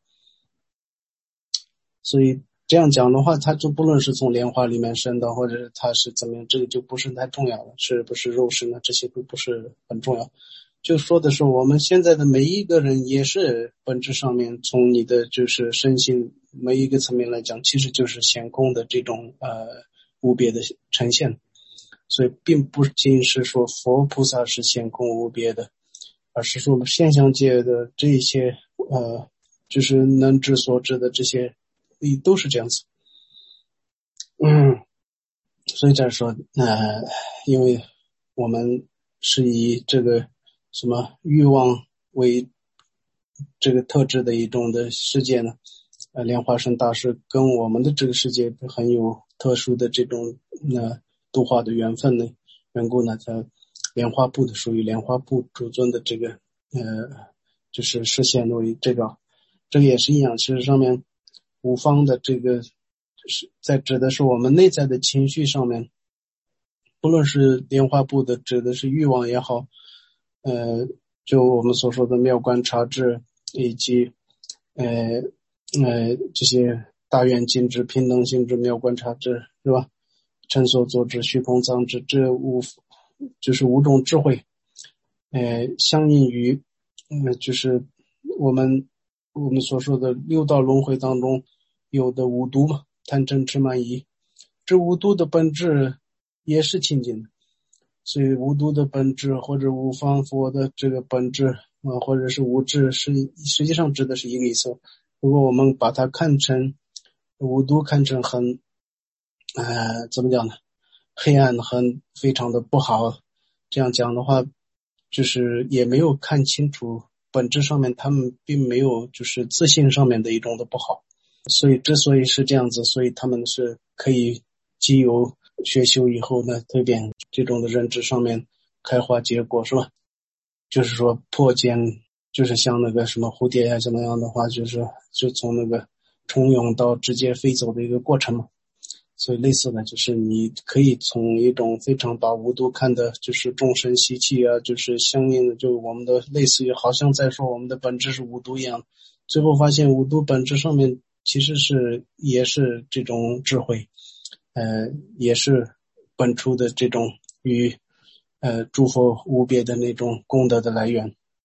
所以这样讲的话，它就不论是从莲花里面生的，或者是它是怎么样，这个就不是太重要了，是不是肉身呢？这些都不是很重要。就说的是我们现在的每一个人也是本质上面，从你的就是身心每一个层面来讲，其实就是显空的这种呃无别的呈现。所以并不仅是说佛菩萨是显空无别的，而是说现象界的这些呃就是能知所知的这些都是这样子。嗯，所以这说呃因为我们是以这个什么欲望为这个特质的一种的世界呢，呃莲花生大师跟我们的这个世界很有特殊的这种呃度化的缘分的缘故呢，它莲花部的属于莲花部主尊的这个呃就是实现为这个这个也是一样，其实上面五方的这个是在指的是我们内在的情绪上面，不论是莲花部的指的是欲望也好，呃就我们所说的妙观察智，以及呃呃这些大愿尽智、平等性智、妙观察智，是吧？尘所作智、虚空藏智，这五就是五种智慧，呃相应于呃就是我们我们所说的六道轮回当中有的五毒嘛，贪嗔痴慢疑，这五毒的本质也是清净的。所以无毒的本质或者五方佛的这个本质啊，或者是无智，是实际上指的是一个意思。如果我们把它看成无毒，看成很呃怎么讲呢，黑暗，很非常的不好，这样讲的话就是也没有看清楚本质上面他们并没有就是自信上面的一种的不好。所以之所以是这样子，所以他们是可以藉由学修以后呢，蜕变这种的认知上面开花结果，是吧？就是说破茧，就是像那个什么蝴蝶啊怎么样的话，就是就从那个虫蛹到直接飞走的一个过程嘛。所以类似的就是你可以从一种非常把无度看的就是众生习气啊，就是相应的就我们的类似于好像在说我们的本质是无度一样，最后发现无度本质上面其实是也是这种智慧，呃也是本初的这种与呃诸佛无别的那种功德的来源。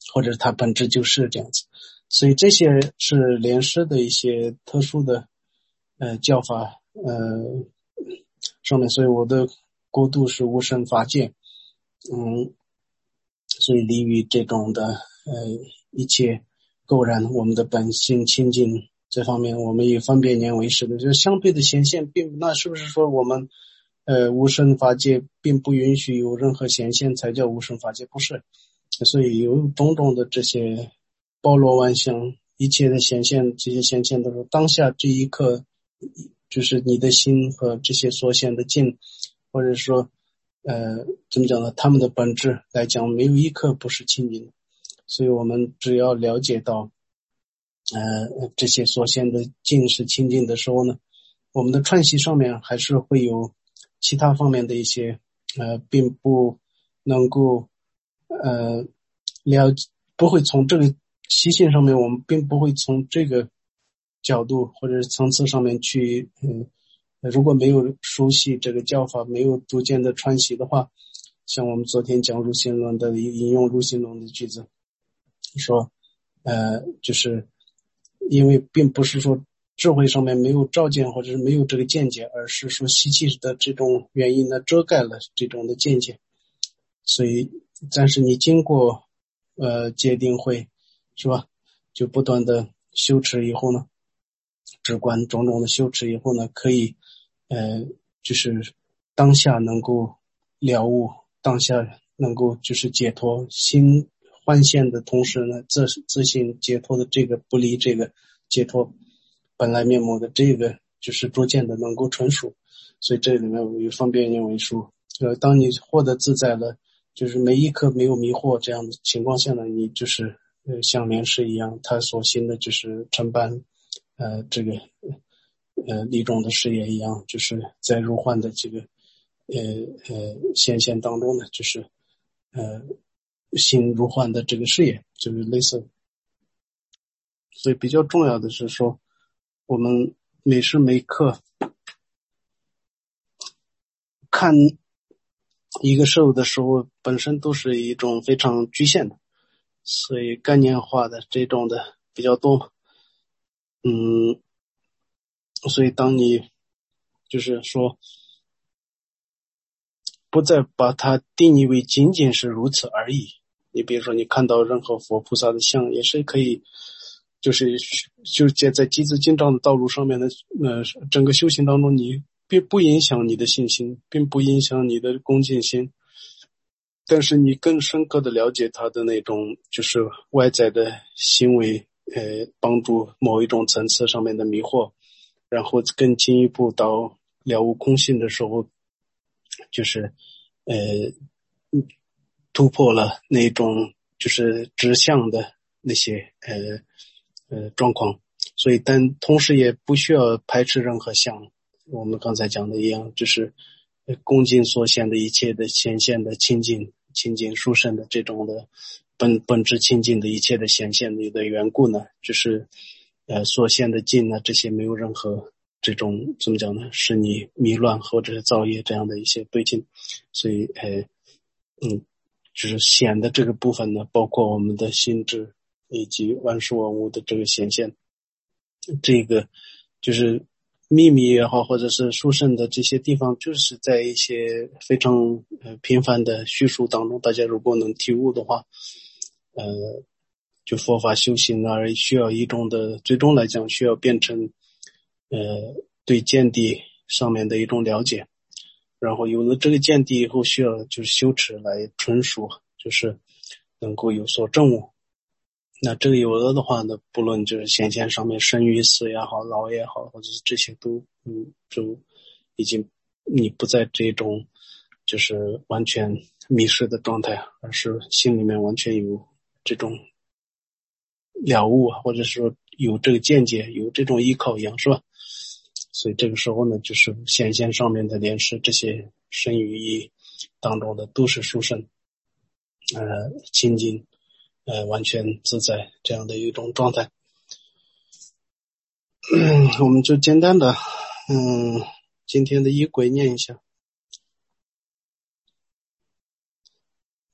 或者它本质就是这样子。所以这些是莲师的一些特殊的呃教法呃上面，所以我的国度是无生法界，嗯，所以离于这种的呃一切垢然，我们的本性清净这方面，我们以方便念为师的，就是相对的显现，并那是不是说我们呃无生法界并不允许有任何显现才叫无生法界？不是，所以有种种的这些包罗万象，一切的显现，这些显现都是当下这一刻，就是你的心和这些所显的境，或者说呃怎么讲呢？他们的本质来讲，没有一刻不是清净的。所以我们只要了解到呃这些所显的境是清净的时候呢，我们的串习上面还是会有其他方面的一些呃并不能够呃了解，不会从这个习性上面，我们并不会从这个角度或者层次上面去嗯如果没有熟悉这个教法，没有逐渐的串习的话，像我们昨天讲入心论的引用入心论的句子说呃就是因为并不是说智慧上面没有照见或者是没有这个见解，而是说习气的这种原因呢遮盖了这种的见解。所以但是你经过呃戒定慧是吧，就不断的修持以后呢，直观种种的修持以后呢，可以呃就是当下能够了悟，当下能够就是解脱，心幻现的同时呢，自自性解脱的这个不离这个解脱本来面目的这个就是逐渐的能够纯熟。所以这里面有方便念为书，呃，当你获得自在了，就是每一刻没有迷惑这样的情况下呢，你就是呃像莲师一样，他所行的就是承办呃这个呃利众的事业一样，就是在入幻的这个呃呃显现当中呢，就是呃行入幻的这个事业，就是类似。所以比较重要的是说，我们每时每刻看一个事物的时候，本身都是一种非常局限的，所以概念化的这种的比较多嘛。嗯，所以当你就是说不再把它定义为仅仅是如此而已，你比如说你看到任何佛菩萨的像，也是可以就是就是在积资精障的道路上面的呃整个修行当中，你并不影响你的信心，并不影响你的恭敬心，但是你更深刻的了解他的那种就是外在的行为呃帮助某一种层次上面的迷惑，然后更进一步到了悟空性的时候，就是呃突破了那种就是直向的那些呃呃状况。所以但同时也不需要排斥任何相，我们刚才讲的一样，就是恭敬所显的一切的显现的清净清净殊胜的这种的本本质清净的一切的显现的的缘故呢，就是呃所显的净呢，这些没有任何这种怎么讲呢，使你迷乱或者是造业这样的一些对境。所以呃嗯就是显的这个部分呢，包括我们的心智以及万事万物的这个显现，这个就是秘密也好，或者是殊胜的这些地方，就是在一些非常呃频繁的叙述当中，大家如果能体悟的话，呃，就佛法修行而需要一种的，最终来讲需要变成呃对见地上面的一种了解，然后有了这个见地以后，需要就是修持来纯熟，就是能够有所证悟。那这个有了的话呢，不论就是显现上面生与死也好，老也好，或者是这些都嗯就已经你不在这种就是完全迷失的状态，而是心里面完全有这种了悟，或者说有这个见解，有这种依靠一样，是吧？所以这个时候呢，就是显现上面的莲师这些生与义当中的都是殊胜呃清净呃，完全自在这样的一种状态。嗯，我们就简单的，嗯，今天的仪轨念一下。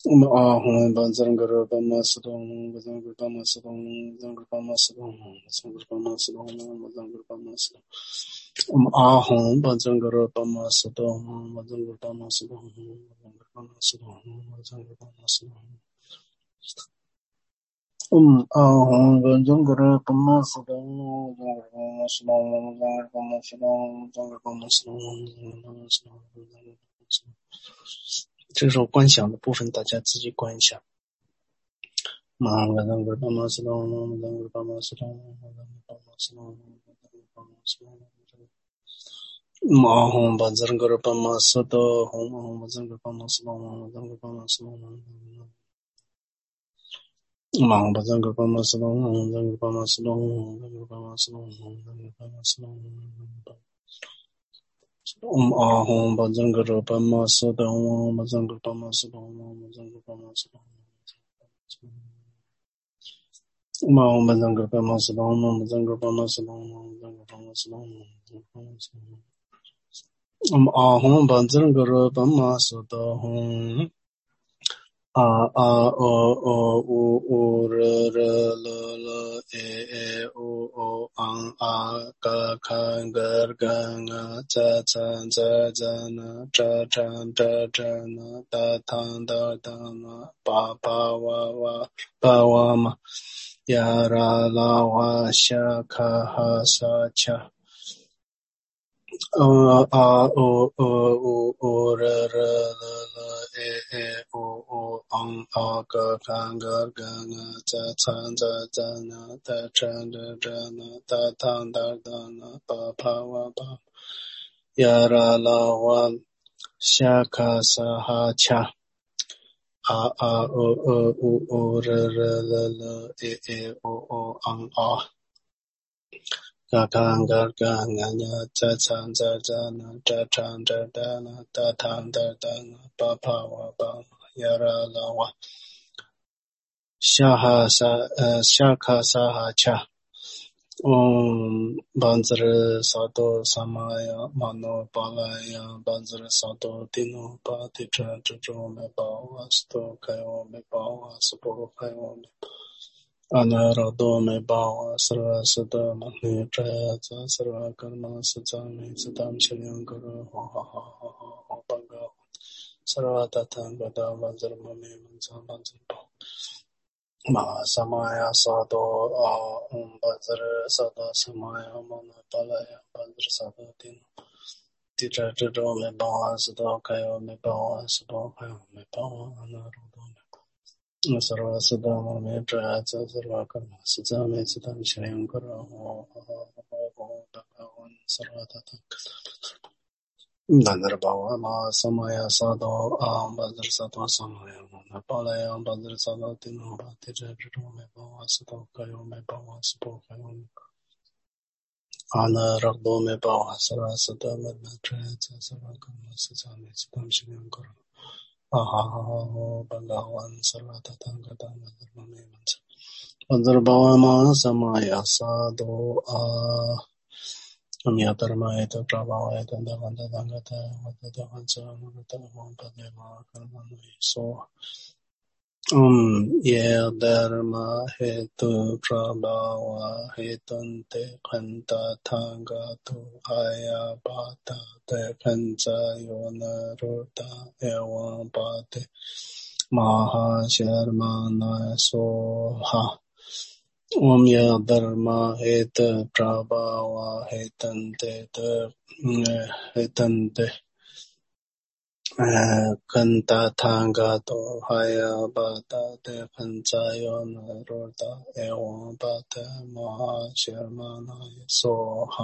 我们啊，我们把这个人把马斯东，把这个把马斯东，这个把马斯东，这个把马斯东，我们这个把马斯东，我们啊，我们把这个人把马斯东，把这个把马斯东，把这个把马斯东，把这个把马斯东。Um, ah, jangara pama sidang, jangara pama sidang, jangara pama sidang, jangara pama sidang, jangara pama sidang, jangara pama sidang。这首观想的部分，大家自己观一下。马个jangara pama sidang, jangara pama sidang, jangara pama sidang, jangara pama sidang。马红把jangara pama sidang,红把jangara pama sidang, jangara pama sidang。忙吧，整个巴马斯隆，整个巴马斯隆，整个巴马斯隆，整个巴马斯隆。嗯啊，红吧，整个这巴马斯隆，把整个巴马斯隆，把整个巴马斯隆。忙吧，整个巴马斯隆，把整个巴马斯隆，整个巴马斯隆，巴马斯隆。嗯啊，红吧，整个这巴马斯隆。啊啊哦哦呜呜热热乐乐诶诶呜呜昂啊嘎看个个啊咋咋咋咋呢咋咋咋咋呢哒汤哒哒呢巴巴哇哇巴哇嘛呀啦啦哇下卡哈萨恰。Uh, ah, oh, oh, oh, oh, ra, ra, la, la, eh, eh, oh, oh, ang, ah, ga, kan, ga, ga, nga, za, can, za, za, na, da, chan, da, da, na, da, tan, da, da, na, pa, pa, wa, pa, ya, ra, la, wa, sha, ka, sa, ha, cha. Ah, ah, oh, oh, oh, oh, ra, ra, la, la, eh, eh, oh, oh, ang, ah. Ga kan ga ga nga nya za can za za na za chan za da na da tan da da na pa pa wa pa ya ra la wa sha ha sa uh, sha ka sa ha cha. Um banzar sa do samaya mano palaya banzar sa do dino pa ti cha cha jo me pa wa sto kai o me pa wa spo kai o me अनारदो में बावा सर्व सदा मन्ये प्रयास सर्व कर्म सचामि सदां शरणं करो हो हो हो हो हो बंगा सर्व तथा गदा वज्रम में मनसा वज्रपो मा समाया साधो आ ओम वज्र सदा समाया मन पलय वज्र सदा दिन तित्र तित्र में बावा सदा कयो में बावा सदा कयो में बावा अनारदो में सर्व सदा में प्रयास सर्व कर्म सचामि सदां शरणं करो हो हो हो भगवान सर्व तथा नंदर बावा मा समया साधो आम बद्र सतो समय मन पालय बद्र सतो तीनो बाते जटो में बावा सतो कयो में बावा सतो कयो में अनारदो में बावा सर्व सदा में प्रयास सर्व कर्म सचामि सदां शरणं करो आहा हो भगवान सर्व तथा गदा धर्म में मनसा वज्र बावा मा समया साधो आ Amyatarmayata Prabhavayata Davanta Dangata Vatata Vansa Nagata Vamadeva Karmanui So Um Ye Dharma Hetu Prabhava Hetante Kanta Tangatu Ayabhata Te Kansa Yona Ruta Evam Pate Maha Sharmana Soha Om ya dharma heta prabhava hetante hetante kanta thangato haya bata te panchayo narota evam bata maha sharmana soha。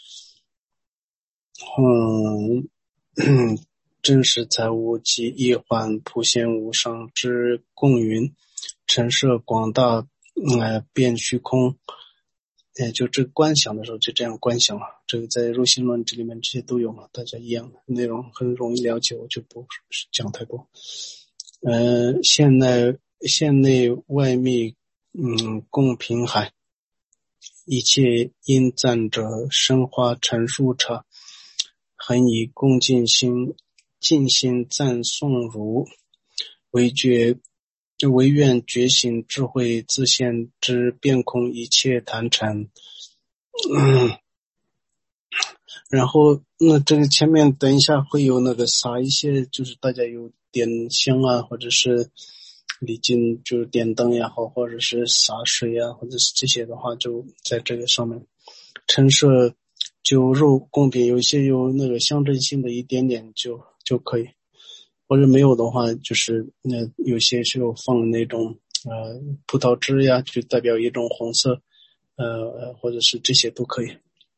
嗯，真实财物及一环普现无上之共云，陈设广大呃遍虚空。呃就这个观想的时候就这样观想了，这个在入心论这里面这些都有嘛，大家一样的内容很容易了解，我就不讲太多。呃现内现内外密嗯共平海，一切因赞者生花陈述者，恒以恭敬心尽心赞颂如唯觉唯愿觉醒智慧自现之遍空一切坛禅。嗯，然后那这个前面等一下会有那个撒一些，就是大家有点香啊，或者是礼金，就是点灯也好，或者是洒水啊，或者是这些的话，就在这个上面陈设酒肉贡品，有一些有那个象征性的一点点就就可以，或者没有的话，就是那有些是有放那种呃葡萄汁呀，就代表一种红色，呃或者是这些都可以。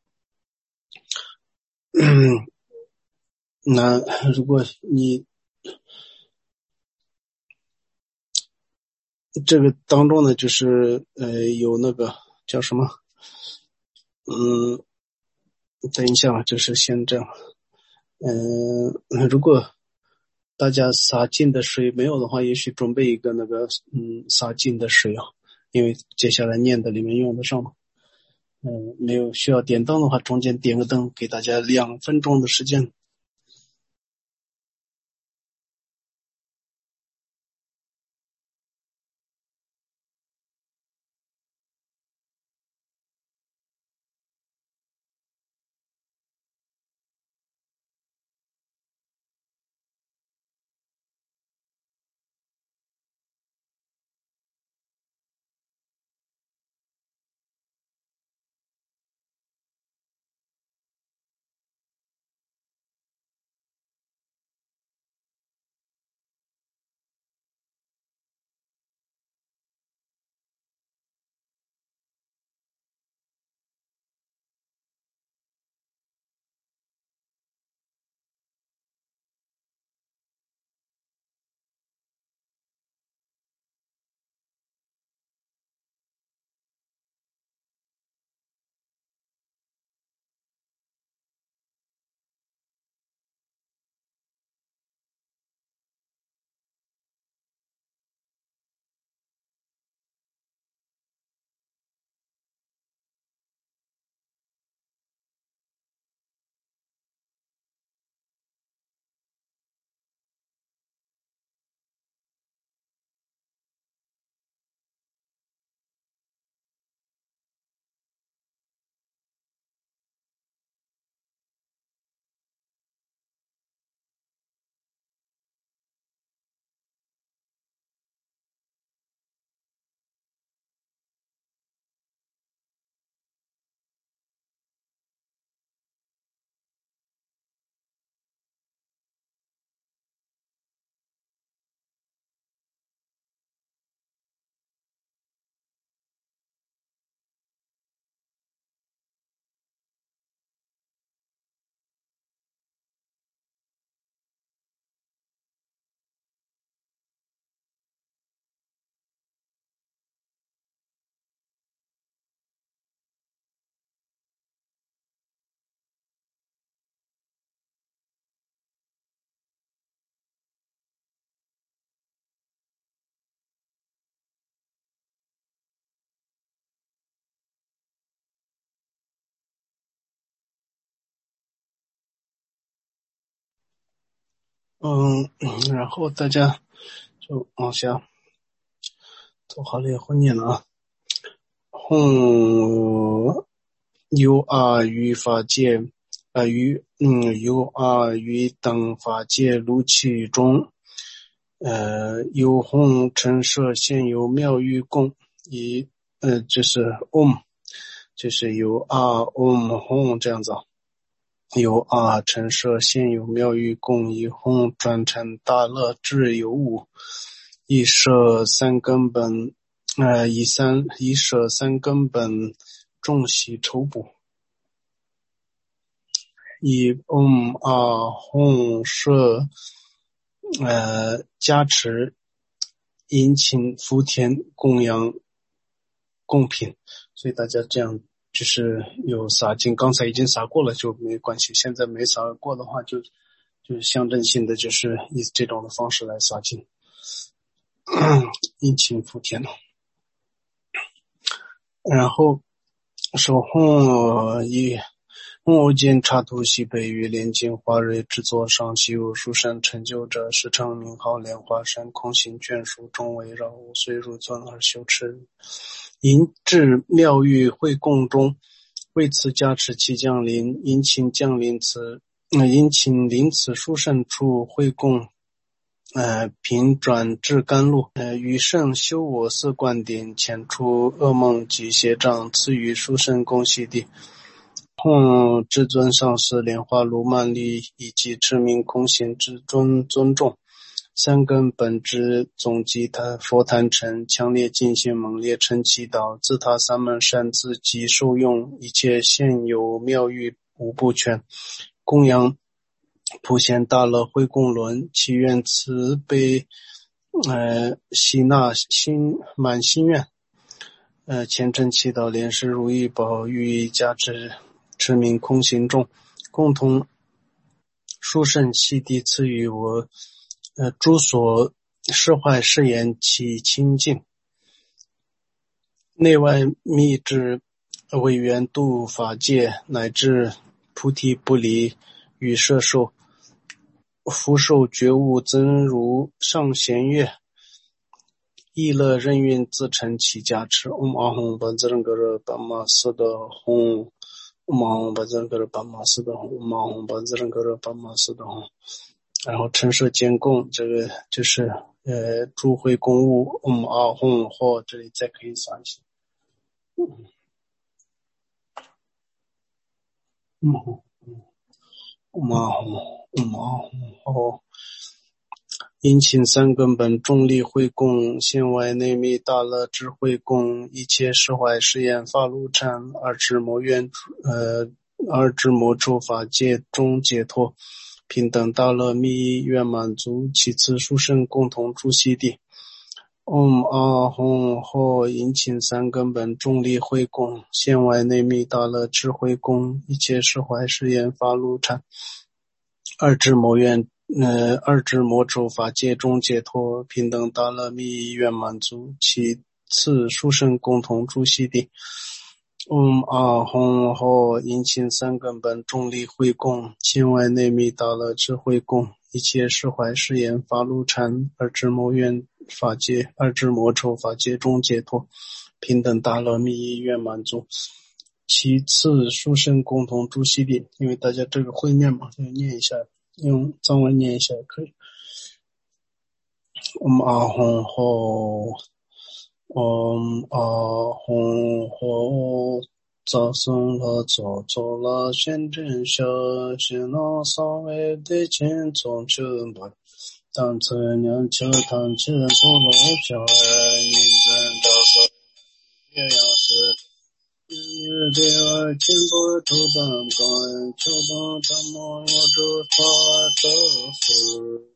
嗯，那如果你这个当中呢，就是呃有那个叫什么，嗯，等一下啊，就是先这样，嗯、呃，如果大家洒净的水没有的话，也许准备一个那个嗯洒净的水啊，因为接下来念的里面用得上嘛。嗯，没有需要点灯的话，中间点个灯，给大家两分钟的时间。嗯，然后大家就往下做好了以后念了啊。吽有阿于法界，呃于嗯有阿于等法界如其中，呃有吽陈设现有妙欲供，以呃这是 om， 就是有阿 om 吽这样子。有阿陈设现有妙欲供，以吽转成大乐智有无，以舍三根本，呃，以三以舍三根本众喜愁补，以 om 阿吽摄呃加持殷勤福田供养贡品，所以大家这样就是有洒净，刚才已经洒过了就没关系，现在没洒过的话就就是象征性的，就是以这种的方式来洒净殷勤福田。然后守护以我见插图西北与连经华瑞制作上西有书山成就者时称名号莲花山空行眷属中围绕五岁入尊而修持因至妙玉会供中为此加持其降临因请降临此呃因请临此殊胜处会供呃，平转至甘露，呃，与圣修我寺观点，遣出噩梦及邪障，赐予殊胜恭喜地。奉至尊上师莲花卢曼利以及知名空行至尊尊重，三根本之总集坛佛坛城，强烈进行猛烈称祈祷，自他三门善自及受用一切现有妙玉无不全，供养普贤大乐会供轮，祈愿慈悲呃悉纳心满心愿，呃虔诚祈祷莲师如意宝玉加持持名空行众，共同殊胜悉地赐予我呃诸所释坏誓言其清净，内外密制委员度法界乃至菩提不离与摄受福寿觉悟增如上弦月意乐任运自成其加持。嗡阿吽班兹仁格热班玛斯的吽，嗡阿吽班兹仁格热班玛斯的吽，嗡阿吽班兹仁格热班玛斯的吽。然后陈设监供，这个就是呃诸会公务，嗡阿吽或这里再可以撒一些。嗯嗯嗡阿吽，嗡阿吽或。因请三根本重力会供现外内密大乐智慧供一切释怀誓言法路禅二智摩愿呃二智摩处法界中解脱平等大乐密意愿满足其次殊胜共同诸悉地。嗡阿吽或引请三根本重力会供现外内密大乐智慧供一切释怀誓言法路禅二智摩愿呃，二智摩处法界中解脱平等大乐密意愿满足其次殊胜共同诸悉地。嗡阿吽或引请三根本重力会供现外内密大乐智慧供一切释怀誓言法路禅二智摩愿法界二智摩处法界中解脱平等大乐密意愿满足其次殊胜共同诸悉地。因为大家这个会念嘛，就念一下，用藏文念一下也可以。嗡阿吽吼，嗡阿吽吼，早生了早走了宣真小心那三位的前从前吧当次娘求堂前不落小儿民间到个月亮是日的二千波头当干求当他们我这法的事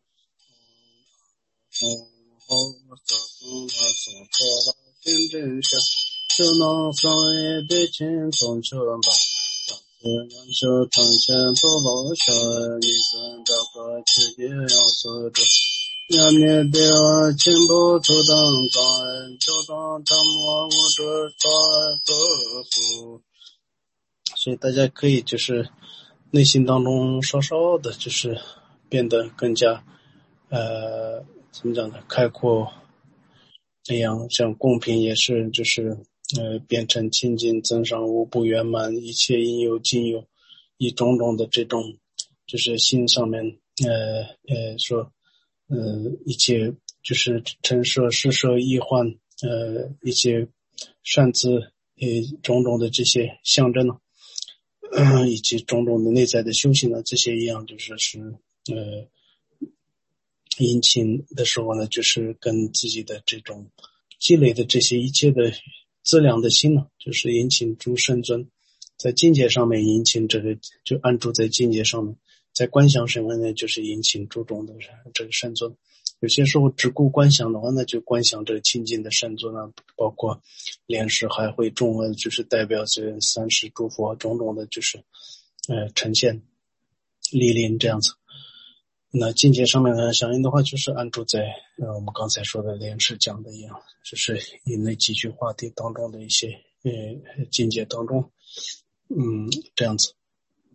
哦哦早生了早走了宣真小就那三位的前从前吧两手堂前不落小儿民间到个世界要死着两面的二千波头当干求当他们我这法的事。所以大家可以就是内心当中稍稍的就是变得更加呃怎么讲呢开阔，那样像供品也是就是呃变成清净增上无不圆满一切应有尽有以种种的这种就是心上面呃呃说呃一切就是陈设施设易患呃一些善知呃种种的这些象征呢以及种种的内在的修行呢，这些一样就是是呃殷勤的时候呢，就是跟自己的这种积累的这些一切的资粮的心呢，就是殷勤诸圣尊，在境界上面殷勤这个就安住在境界上面，在观想上面呢就是殷勤诸种的这个圣尊。有些时候只顾观想的话，那就观想这个清净的圣尊啊，包括莲师还会众文，就是代表这三世诸佛种种的，就是呃呈现莅临这样子。那境界上面呢，响应的话就是安住在呃我们刚才说的莲师讲的一样，就是以那几句话题当中的一些呃境界当中，嗯这样子。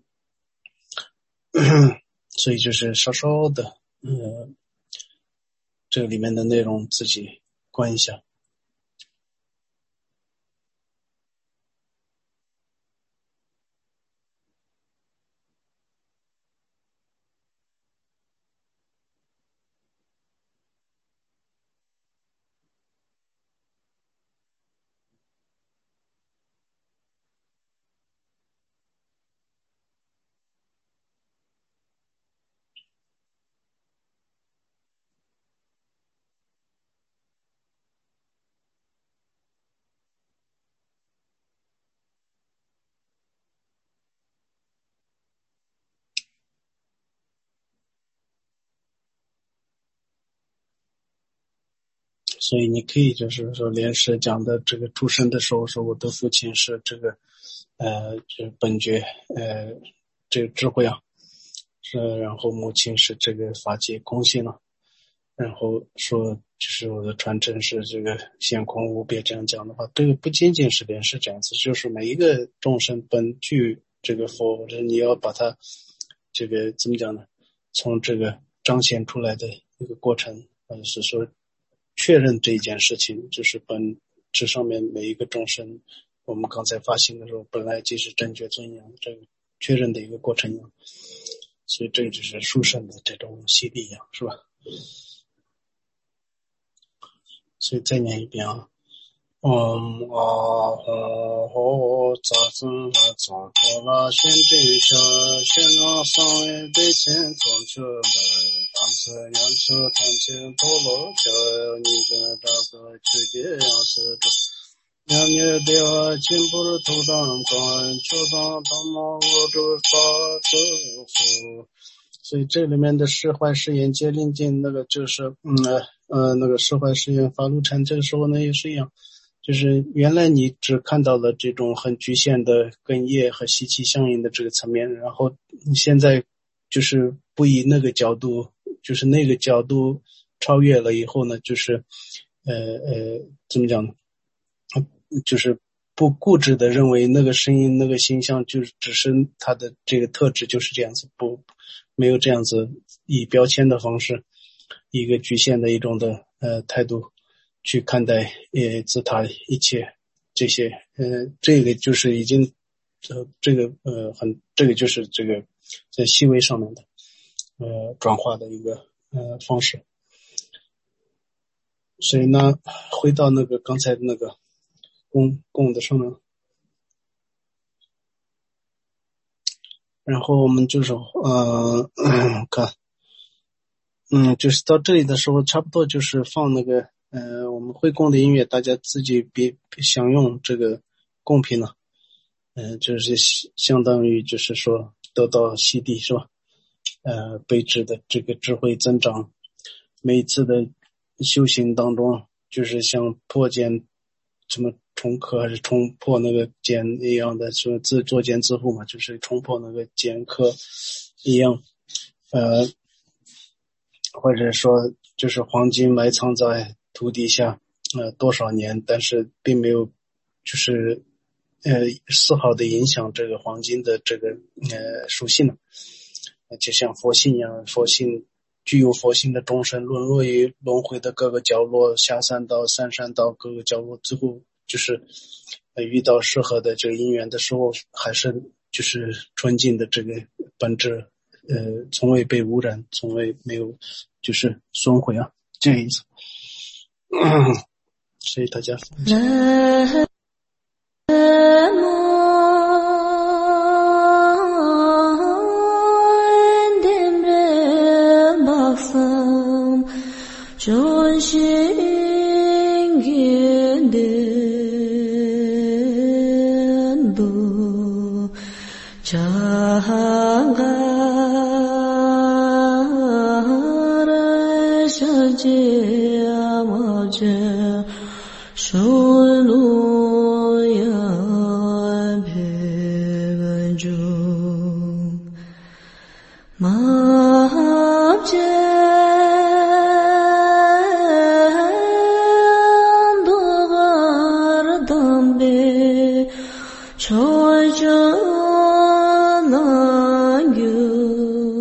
所以就是稍稍的，呃，这个里面的内容自己观一下。所以你可以就是说莲师讲的这个出生的时候说我的父亲是这个呃就是本觉呃这个智慧啊，是然后母亲是这个法界空性啊，然后说就是我的传承是这个现空无别，这样讲的话，这个不仅仅是莲师这样子，就是每一个众生本具这个佛，你要把它这个怎么讲呢，从这个彰显出来的一个过程，或者是说确认这一件事情，就是本质上面每一个众生，我们刚才发心的时候本来即是正觉尊严，这个确认的一个过程一样，所以这就是殊胜的这种洗礼一样，是吧？所以再念一遍啊。唵阿吽吼扎僧哈扎陀拉宣真下宣阿桑耶对前从车来当次两车谈前陀罗迦尼个大个世界样子中两年的啊进步的土当官求当他妈我这法政府，所以这里面的释怀誓言接令尽那个就是嗯呃那个释怀誓言法路禅，这个时候呢也是一样，就是原来你只看到了这种很局限的跟业和习气相应的这个层面，然后你现在就是不以那个角度，就是那个角度超越了以后呢，就是呃呃怎么讲呢，就是不固执的认为那个声音那个形象就是只是它的这个特质就是这样子，不没有这样子以标签的方式，一个局限的一种的呃态度去看待呃自他一切这些呃这个就是已经呃这个呃很这个就是这个在细微上面的呃转化的一个呃方式。所以呢回到那个刚才的那个供供的上面，然后我们就是呃看嗯就是到这里的时候差不多就是放那个呃我们会供的音乐，大家自己别享用这个供品了，嗯、呃，就是相当于就是说得到洗涤，是吧？呃，备至的这个智慧增长，每一次的修行当中，就是像破茧什么重刻还是冲破那个茧一样的，说自作茧自缚嘛，就是冲破那个茧刻一样，呃，或者说就是黄金埋藏在土底下，呃，多少年，但是并没有就是呃丝毫的影响这个黄金的这个呃属性呢。就像佛性一样，佛性具有佛性的众生沦落于轮回的各个角落，下三道三善道各个角落，最后就是呃遇到适合的这个因缘的时候，还是就是纯净的这个本质，呃从未被污染，从未没有就是损毁啊，这个意思。嗯，所以大家放下。 존 신기는도 장가를 서지아마제 솔로야 백은중 마제 초전나유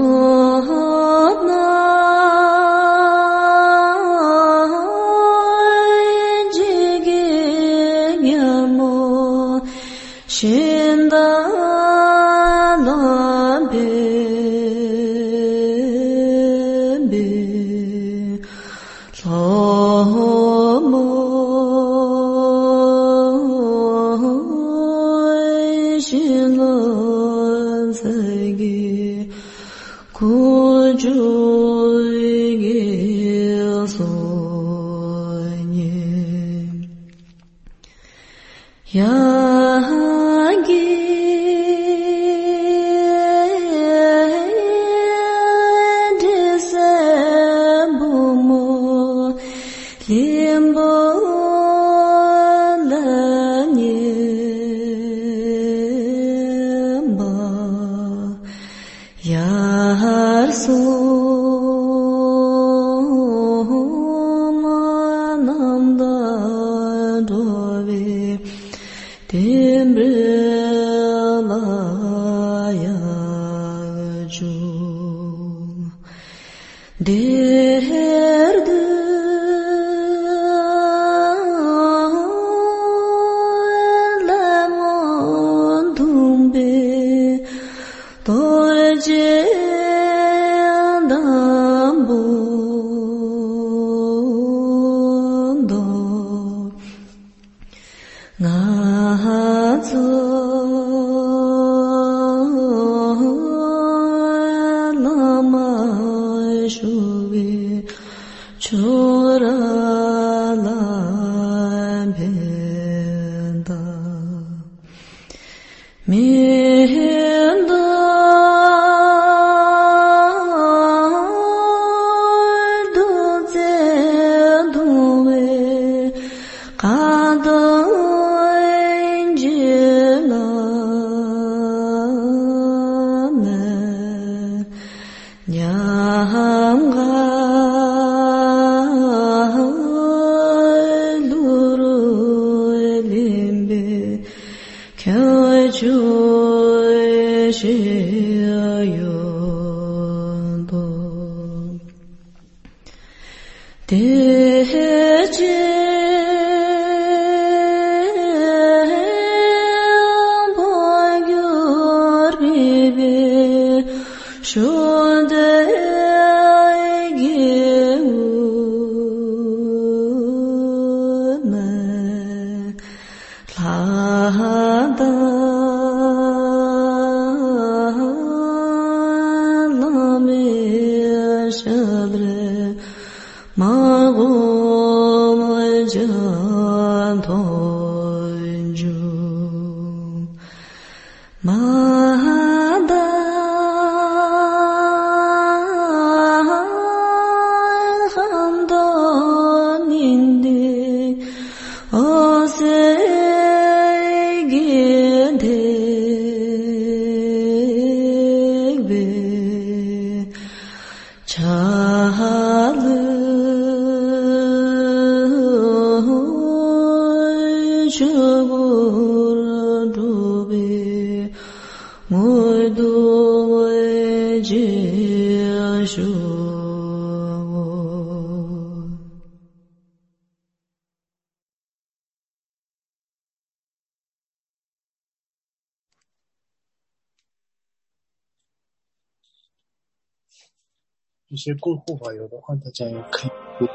一些共护法有的话，大家也可以。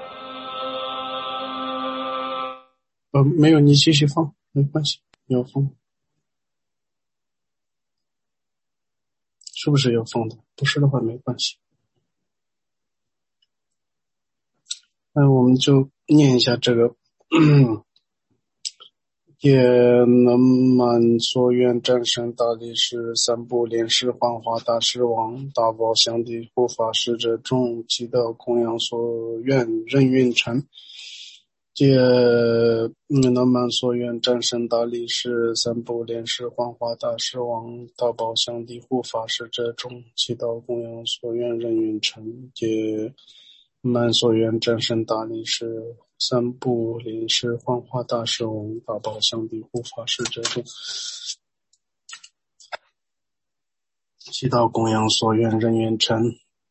呃，没有，你继续放，没关系，要放。是不是要放的？不是的话没关系。那我们就念一下这个。也能满所愿战胜大力士三部连氏幻化大师王大宝祥地护法使者众祈祷供养所愿任运成。也能满所愿战胜大力士三部连氏幻化大师王大宝祥地护法使者众祈祷供养所愿任运成。也满所愿战胜大力士三部连氏幻化大师王大宝祥地护法使者众祈祷供养所愿人愿成。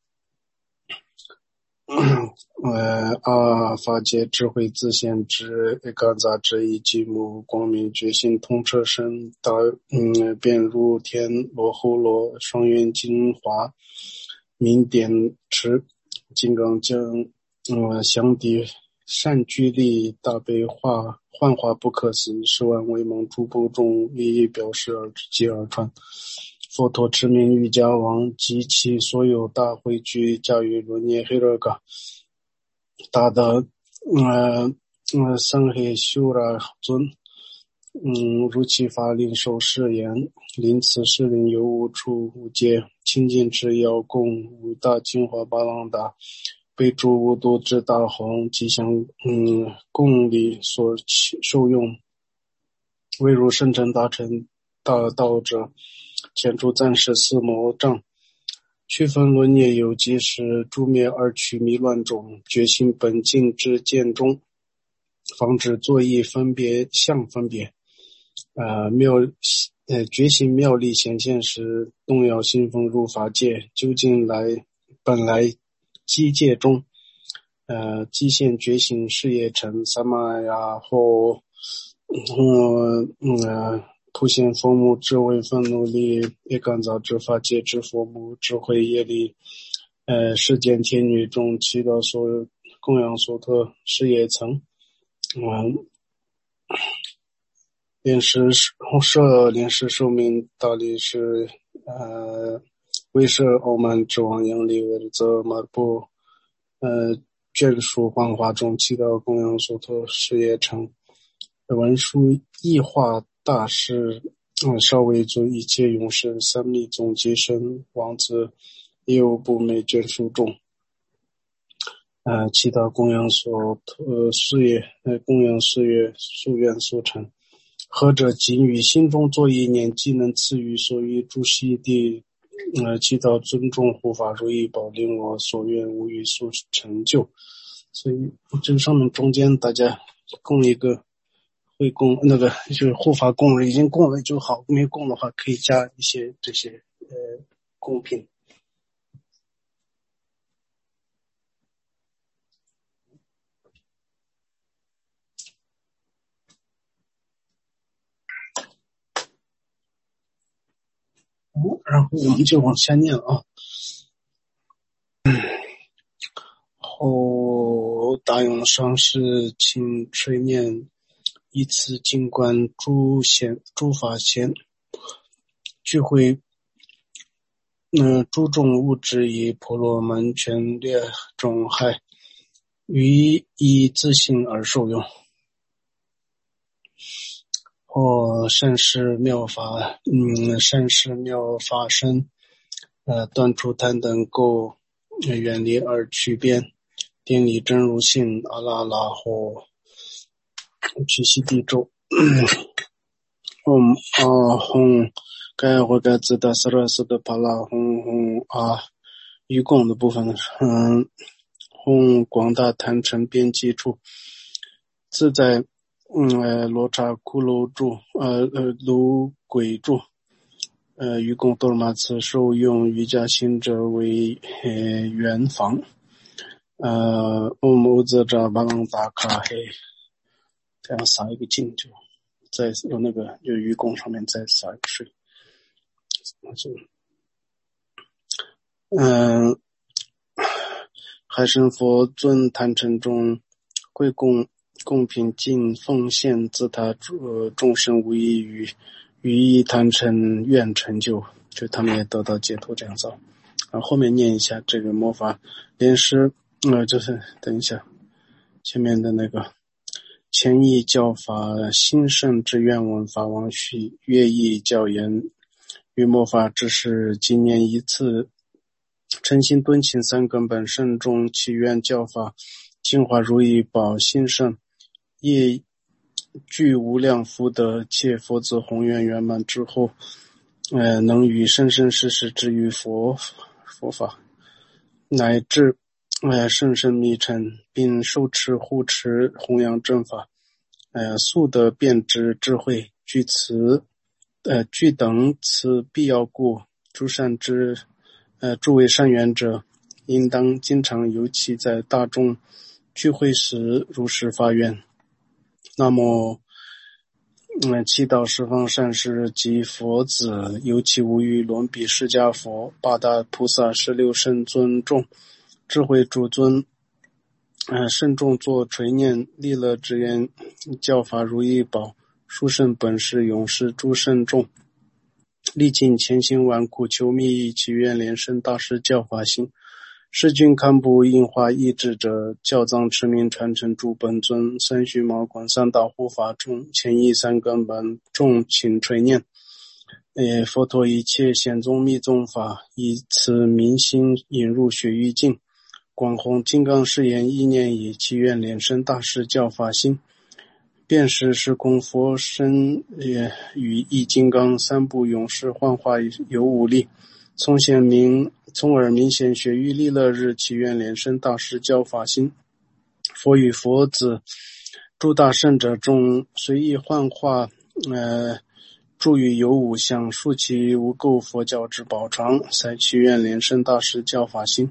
呃，阿法界智慧自现之一嘎杂之一积木光明觉醒通彻身大嗯遍入天罗喉罗双元精华明点持金刚将呃降敌善居力大悲化幻化不可思十万为蒙诸部众一一表示而即而传。佛陀持名瑜伽王及其所有大会居驾驭轮耶黑热嘎大的呃呃三黑修拉尊嗯如其法令受誓言临此誓令有无处无界清净之要供五大精华巴朗达被诸无多之大红吉祥嗯供礼所受用未如圣尘大乘大道者前出暂时四魔障区分轮业有即时诛灭二取迷乱种觉醒本净之见中防止作意分别相分别呃妙呃觉醒妙力显现时动摇心风入法界究竟来本来机界中呃基现觉醒事业成三玛呀或嗯呃普现佛母智慧愤怒力也感造之法界之佛母智慧业力呃世间天女中祈祷所供养所特事业层嗯莲师设莲师寿命大力士呃威慑傲慢之王阳力为则马布呃眷属幻化中祈祷供养所特事业成文殊异化大师嗯，少为尊一切勇士三密总集身王子有不美眷属众呃其他供养所呃事业呃供养事业夙愿所成何者仅于心中作意念既能赐予所欲诸悉地呃祈祷尊重护法如意宝令我所愿无欲所成就所以这个上面中间大家供一个会供那个就是护法供了已经供了就好没供的话可以加一些这些呃供品然后我们就往下念了啊后大勇上师请垂念以此静观诸显诸法显聚会呃诸众物质以婆罗门权列种害于以自性而受用或善施妙法嗯善施妙法身呃断除贪等垢远离而区边典礼真如性阿拉拉或去西地咒嗡啊吽该或该自达斯拉斯的巴拉吽吽啊一共的部分嗯吽广大坛城边际处自在嗯呃罗刹骷髅柱呃呃卢鬼柱呃于共多尔玛次受用瑜伽行者为呃圆房呃欧姆兹扎巴朗达卡黑这样撒一个净就在有那个就鱼供上面再撒一个水嗯、呃、海神佛尊坛城中会供供品尽奉献自他呃众生无异于于一坛城愿成就就他们也得到解脱这样子啊后面念一下这个魔法莲师呃就是等一下前面的那个前意教法兴盛之愿闻法王须乐意教言于末法之时今年一次诚心敦勤三根本圣中祈愿教法净化如意宝兴盛业具无量福德且佛子宏愿圆满之后呃能与生生世世之于佛佛法乃至呃甚深密乘并受持护持弘扬正法呃速得辩知智慧具此呃具等此必要故诸善之呃诸位善缘者，应当经常尤其在大众聚会时如实发愿。那么嗯，祈祷十方善士及佛子，尤其无余伦比释迦佛、八大菩萨、十六圣尊众、智慧主尊，呃，慎重作垂念，利乐之愿，教法如意宝，殊胜本师永世诸圣众，历尽千辛万苦，求密意，祈愿莲生大师教法心。世君堪布印化意志者，教藏持名传承诸本尊，三须毛管三大护法众，前一三根本众，请垂念。呃，佛陀一切显宗密宗法，以此明心引入雪域境，广弘金刚誓言意念以，祈愿莲生大师教法心。便是时空佛身也与一金刚三部勇士幻化有五力，从显明从而明显雪域利乐日，祈愿莲生大师教法心。佛与佛子诸大圣者中随意幻化，呃，诸于有五相，述其无垢佛教之宝藏，塞祈愿莲生大师教法心。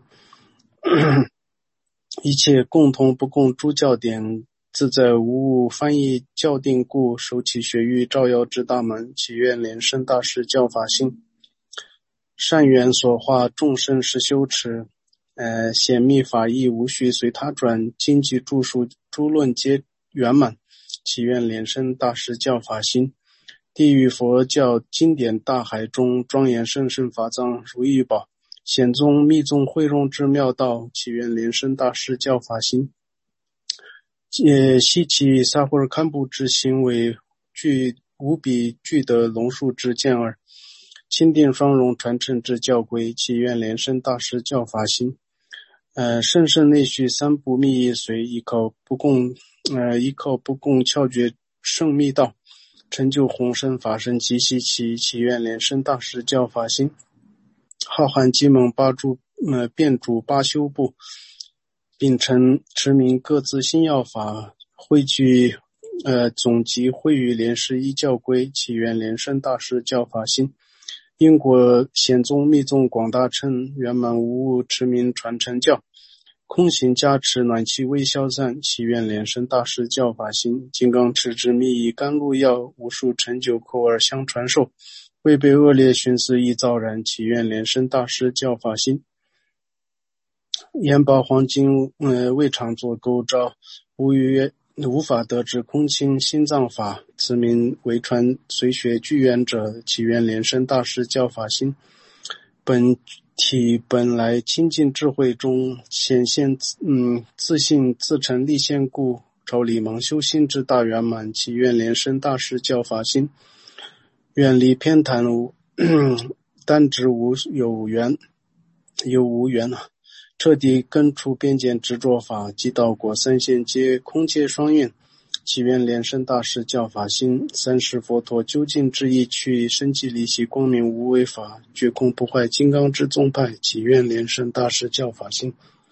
一切共同不共诸教典，自在无误翻译教定故，守其雪域照耀之大门，祈愿莲生大师教法心。善缘所化众生实修持，呃，显密法义无需随他转，经济著述诸论皆圆满，祈愿莲生大师教法心。地狱佛教经典大海中，庄严圣圣法藏如意宝，显宗密宗汇融之妙道，祈愿莲生大师教法心。呃，悉其萨呼尔堪布之行为，具无比具得龙树之见耳，钦定双融传承之教规，祈愿莲生大师教法心。呃，圣圣内续三部密意随，依靠不共呃依靠不共窍诀圣密道，成就宏深法身极稀奇，祈愿莲生大师教法心。浩瀚基蒙八诸呃遍主八修部，并称持名各自新药法，汇聚呃总集汇于莲师一教规，祈愿莲生大师教法心。因果显宗密宗广大称，圆满无误持名传承教，空行加持暖气未消散，祈愿莲生大师教法心。金刚持之密意甘露药，无数成就口耳相传授，未被恶劣寻思亦造然，祈愿莲生大师教法心。眼宝黄金呃未常作构造，无于无法得知空清心脏法，此名为传随学具缘者，祈愿莲生大师教法心。本体本来清净智慧中显现嗯自信自成立现故，朝理盲修心之大圆满，祈愿莲生大师教法心。远离偏袒无单指无有缘有无缘啊，彻底根除边见执着法，即道果三现皆空界双运，祈愿莲生大师教法心。三世佛陀究竟之意趣，生机离息光明无为法，绝空不坏金刚之宗派，祈愿莲生大师教法心。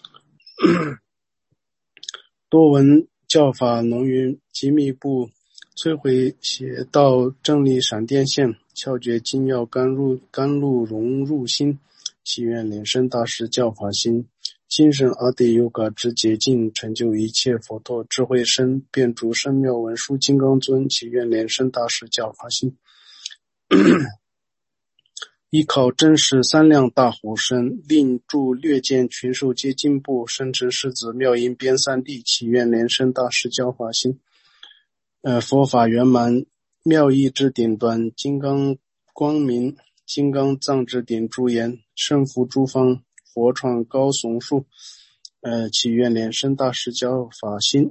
多闻教法浓云极密布，摧毁邪道正力闪电线，窍诀精要甘露甘露融入心，祈愿莲生大师教法心。精神阿底尤嘎之捷径，成就一切佛陀智慧身，遍诸深妙文殊金刚尊，祈愿莲生大师教法心。依靠真实三量大虎身，令诸略见群兽皆进步，生成狮子妙音边三地，祈愿莲生大师教法心。呃，佛法圆满妙义之顶端，金刚光明金刚藏之顶诸言，胜福诸方佛创高耸树，呃，祈愿莲生大师教法心。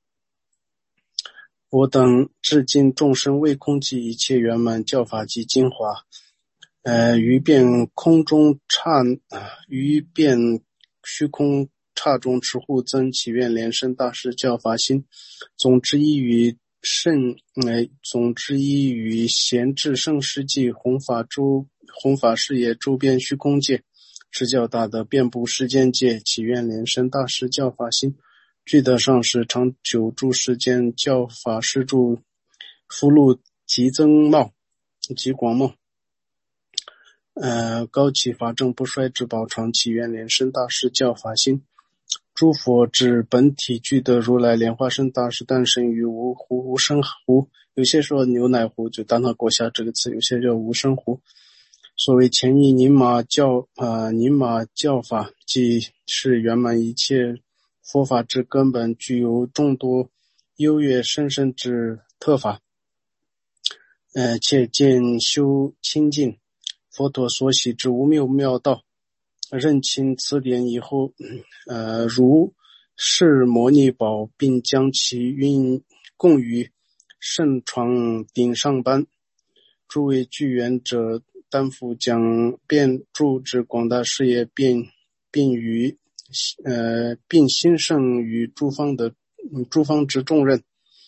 我等至今众生未空寂一切圆满教法及精华，呃，于遍空中刹，于遍虚空刹中持护增，祈愿莲生大师教法心。总之一于圣，呃，总之一于闲置圣世纪弘法周弘法事业周边虚空界，是较大的遍布世间界，祈愿莲生大师教法心。具德上师长久住世间教法施助福禄极增茂极广茂， 呃，高启法正不衰之宝长祈愿莲生大师教法心。诸佛指本体具的如来莲花生大师诞生于无湖无生湖，有些说牛奶湖就当它国下这个词，有些叫无生湖。所谓前一宁玛教呃宁玛教法，即是圆满一切佛法之根本，具有众多优越甚深之特法，呃且见修清净佛陀所喜之无谬妙道。认清此点以后，呃，如释摩尼宝，并将其运供于圣床顶上班。诸位具缘者担负将遍诸之广大事业，并并于呃并兴盛于诸方的诸方之重任，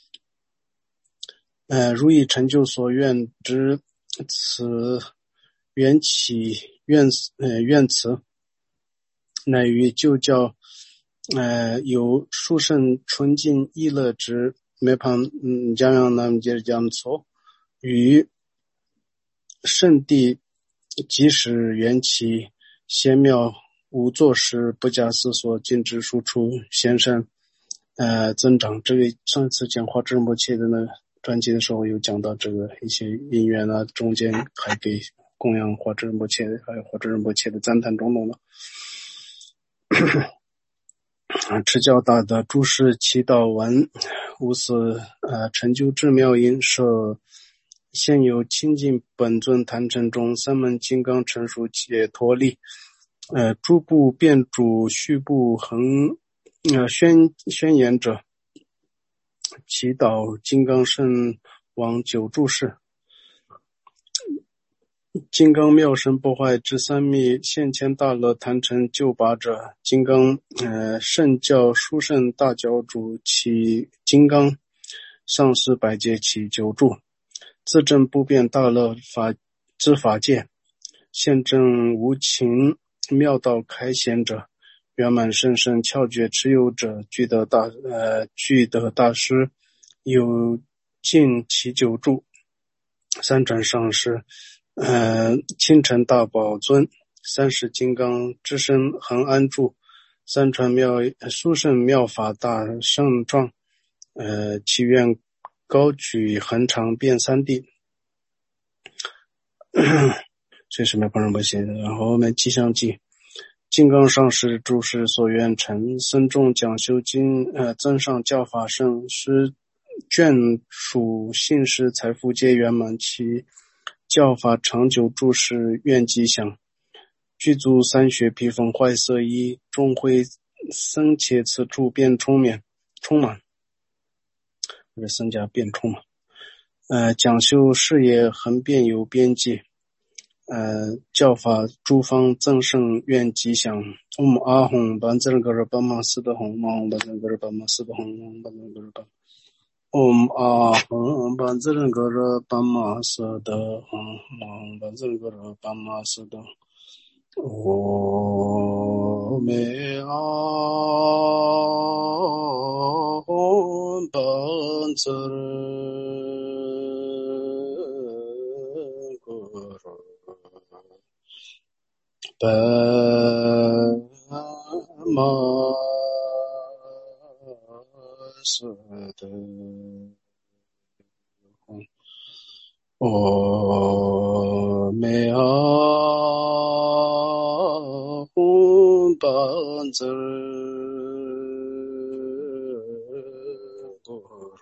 呃，如以成就所愿之此缘起愿呃愿词。乃于就教呃有殊胜纯净意乐之没旁嗯将让他们接着讲错与圣地即使缘起仙妙无作时不假思索禁止输出先生呃增长。这个上次讲华智摩切的那个专辑的时候有讲到这个一些因缘啊，中间还给供养华智摩切还有华智摩切的赞叹种种的。持教大的诸事祈祷文无私呃成就至妙因，设现有清净本尊坛城中三门金刚成熟解脱力，呃诸部辩主续部恒呃宣宣言者，祈祷金刚圣王九住事。金刚妙神不坏之三密现前大乐坛城救拔者，金刚呃圣教殊胜大教主其金刚上师百界其九住，自证不变大乐法之法界，现证无情妙道开显者，圆满甚深窍诀持有者，具得大呃具得大师有尽其九住。三传上师呃，清晨大宝尊，三十金刚之身恒安住，三传妙殊胜妙法大圣状，呃，祈愿高举恒常遍三地。这是没帮人不写的。然后我们吉祥记，金刚上师诸事所愿成，僧众讲修经呃增上教法圣师眷属信师财富皆圆满，其教法长久注释愿吉祥，具足三学披风坏色衣，众会僧且此处便充满充满，或者僧家便充满。呃，讲修事业恒遍有边际，呃，教法诸方增胜愿吉祥。嗡阿吽班赞格尔巴玛斯的吽，玛吽班赞格尔巴玛斯的吽，嗡班赞格尔巴。嗡阿吽班赞格尔巴玛斯的吽，玛吽班赞格尔巴玛斯的。哦梅阿吽班赞格尔巴玛斯的哦梅阿吽班赞格尔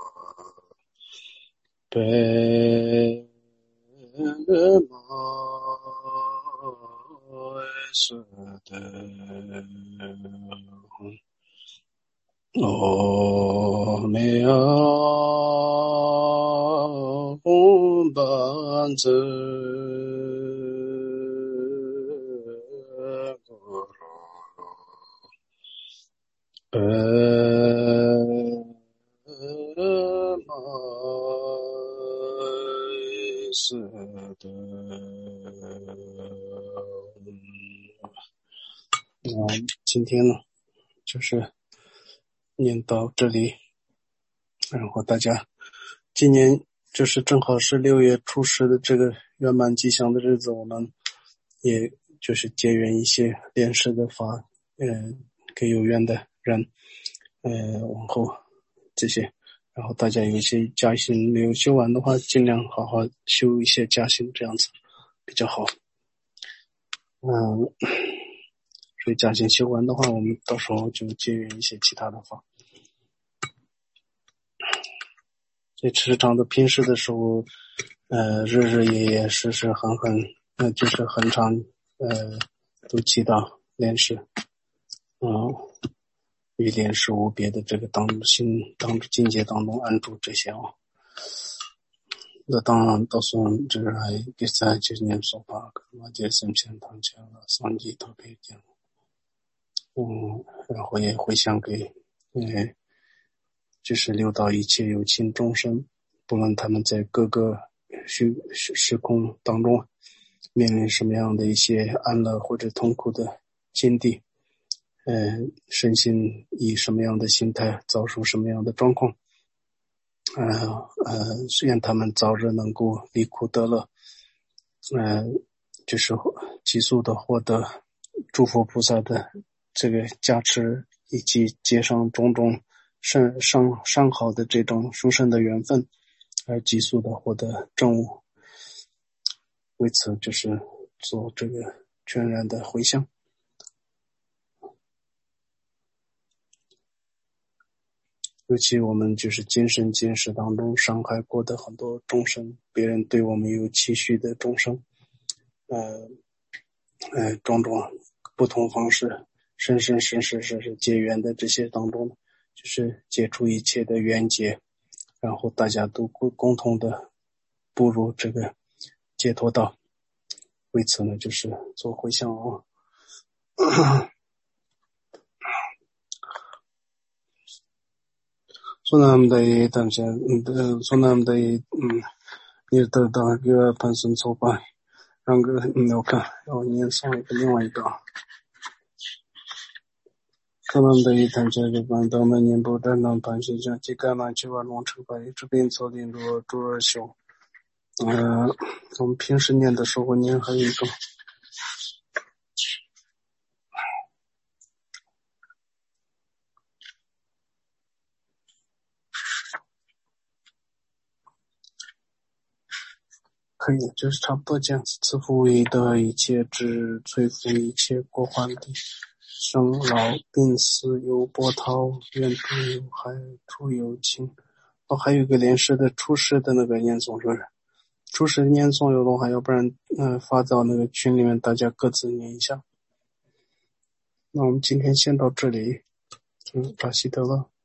巴玛斯的哦梅阿吽班赞格尔巴玛斯的。那今天呢，就是念到这里，然后大家今年就是正好是六月初十的这个圆满吉祥的日子，我们也就是结缘一些莲师的法，呃，给有缘的人，呃，往后这些，然后大家有一些加行没有修完的话，尽量好好修一些加行，这样子比较好。嗯，所以加行修完的话，我们到时候就结缘一些其他的法。所以时常的平时的时候，呃，日日夜夜时时恒恒，呃，就是恒常，呃，都祈祷莲师，嗯，与莲师无别的这个当心当境界当中安住这些啊。那当然，到时候这个还给在今年说法，可能就生前堂前了，上级特别讲，嗯，然后也回向给，嗯。就是六道一切有情众生，不论他们在各个虚时空当中面临什么样的一些安乐或者痛苦的境地，呃，身心以什么样的心态遭受什么样的状况，呃呃，愿他们早日能够离苦得乐，呃，就是急速的获得诸佛菩萨的这个加持，以及结上种种善上上好的这种殊胜的缘分，而急速的获得正悟。为此就是做这个全然的回向。尤其我们就是今生今世当中伤害过的很多众生，别人对我们有期许的众生，呃呃种种不同方式生生世世世世结缘的这些当中，就是解除一切的缘结，然后大家都共同的步入这个解脱道。为此呢，就是做回向啊。소남다이 당시 소남다이 음 일다다 그 판선 소바 让个没有看，然后念诵一个另外一个。소남다이 당시 그 반도만 님보 단단 판시 자 지가만 지와 농철 바이这边做领路诸而修。呃我们平时念的时候念还有一个可以，就是差不多这样子。自负为的一切智，摧伏一切过患地，生老病死有波涛，远途有海，处有情。哦，还有一个莲师的出世的那个念诵，是不是？出世念诵有的话，要不然嗯、呃、发到那个群里面，大家各自念一下。那我们今天先到这里，嗯，巴西德勒。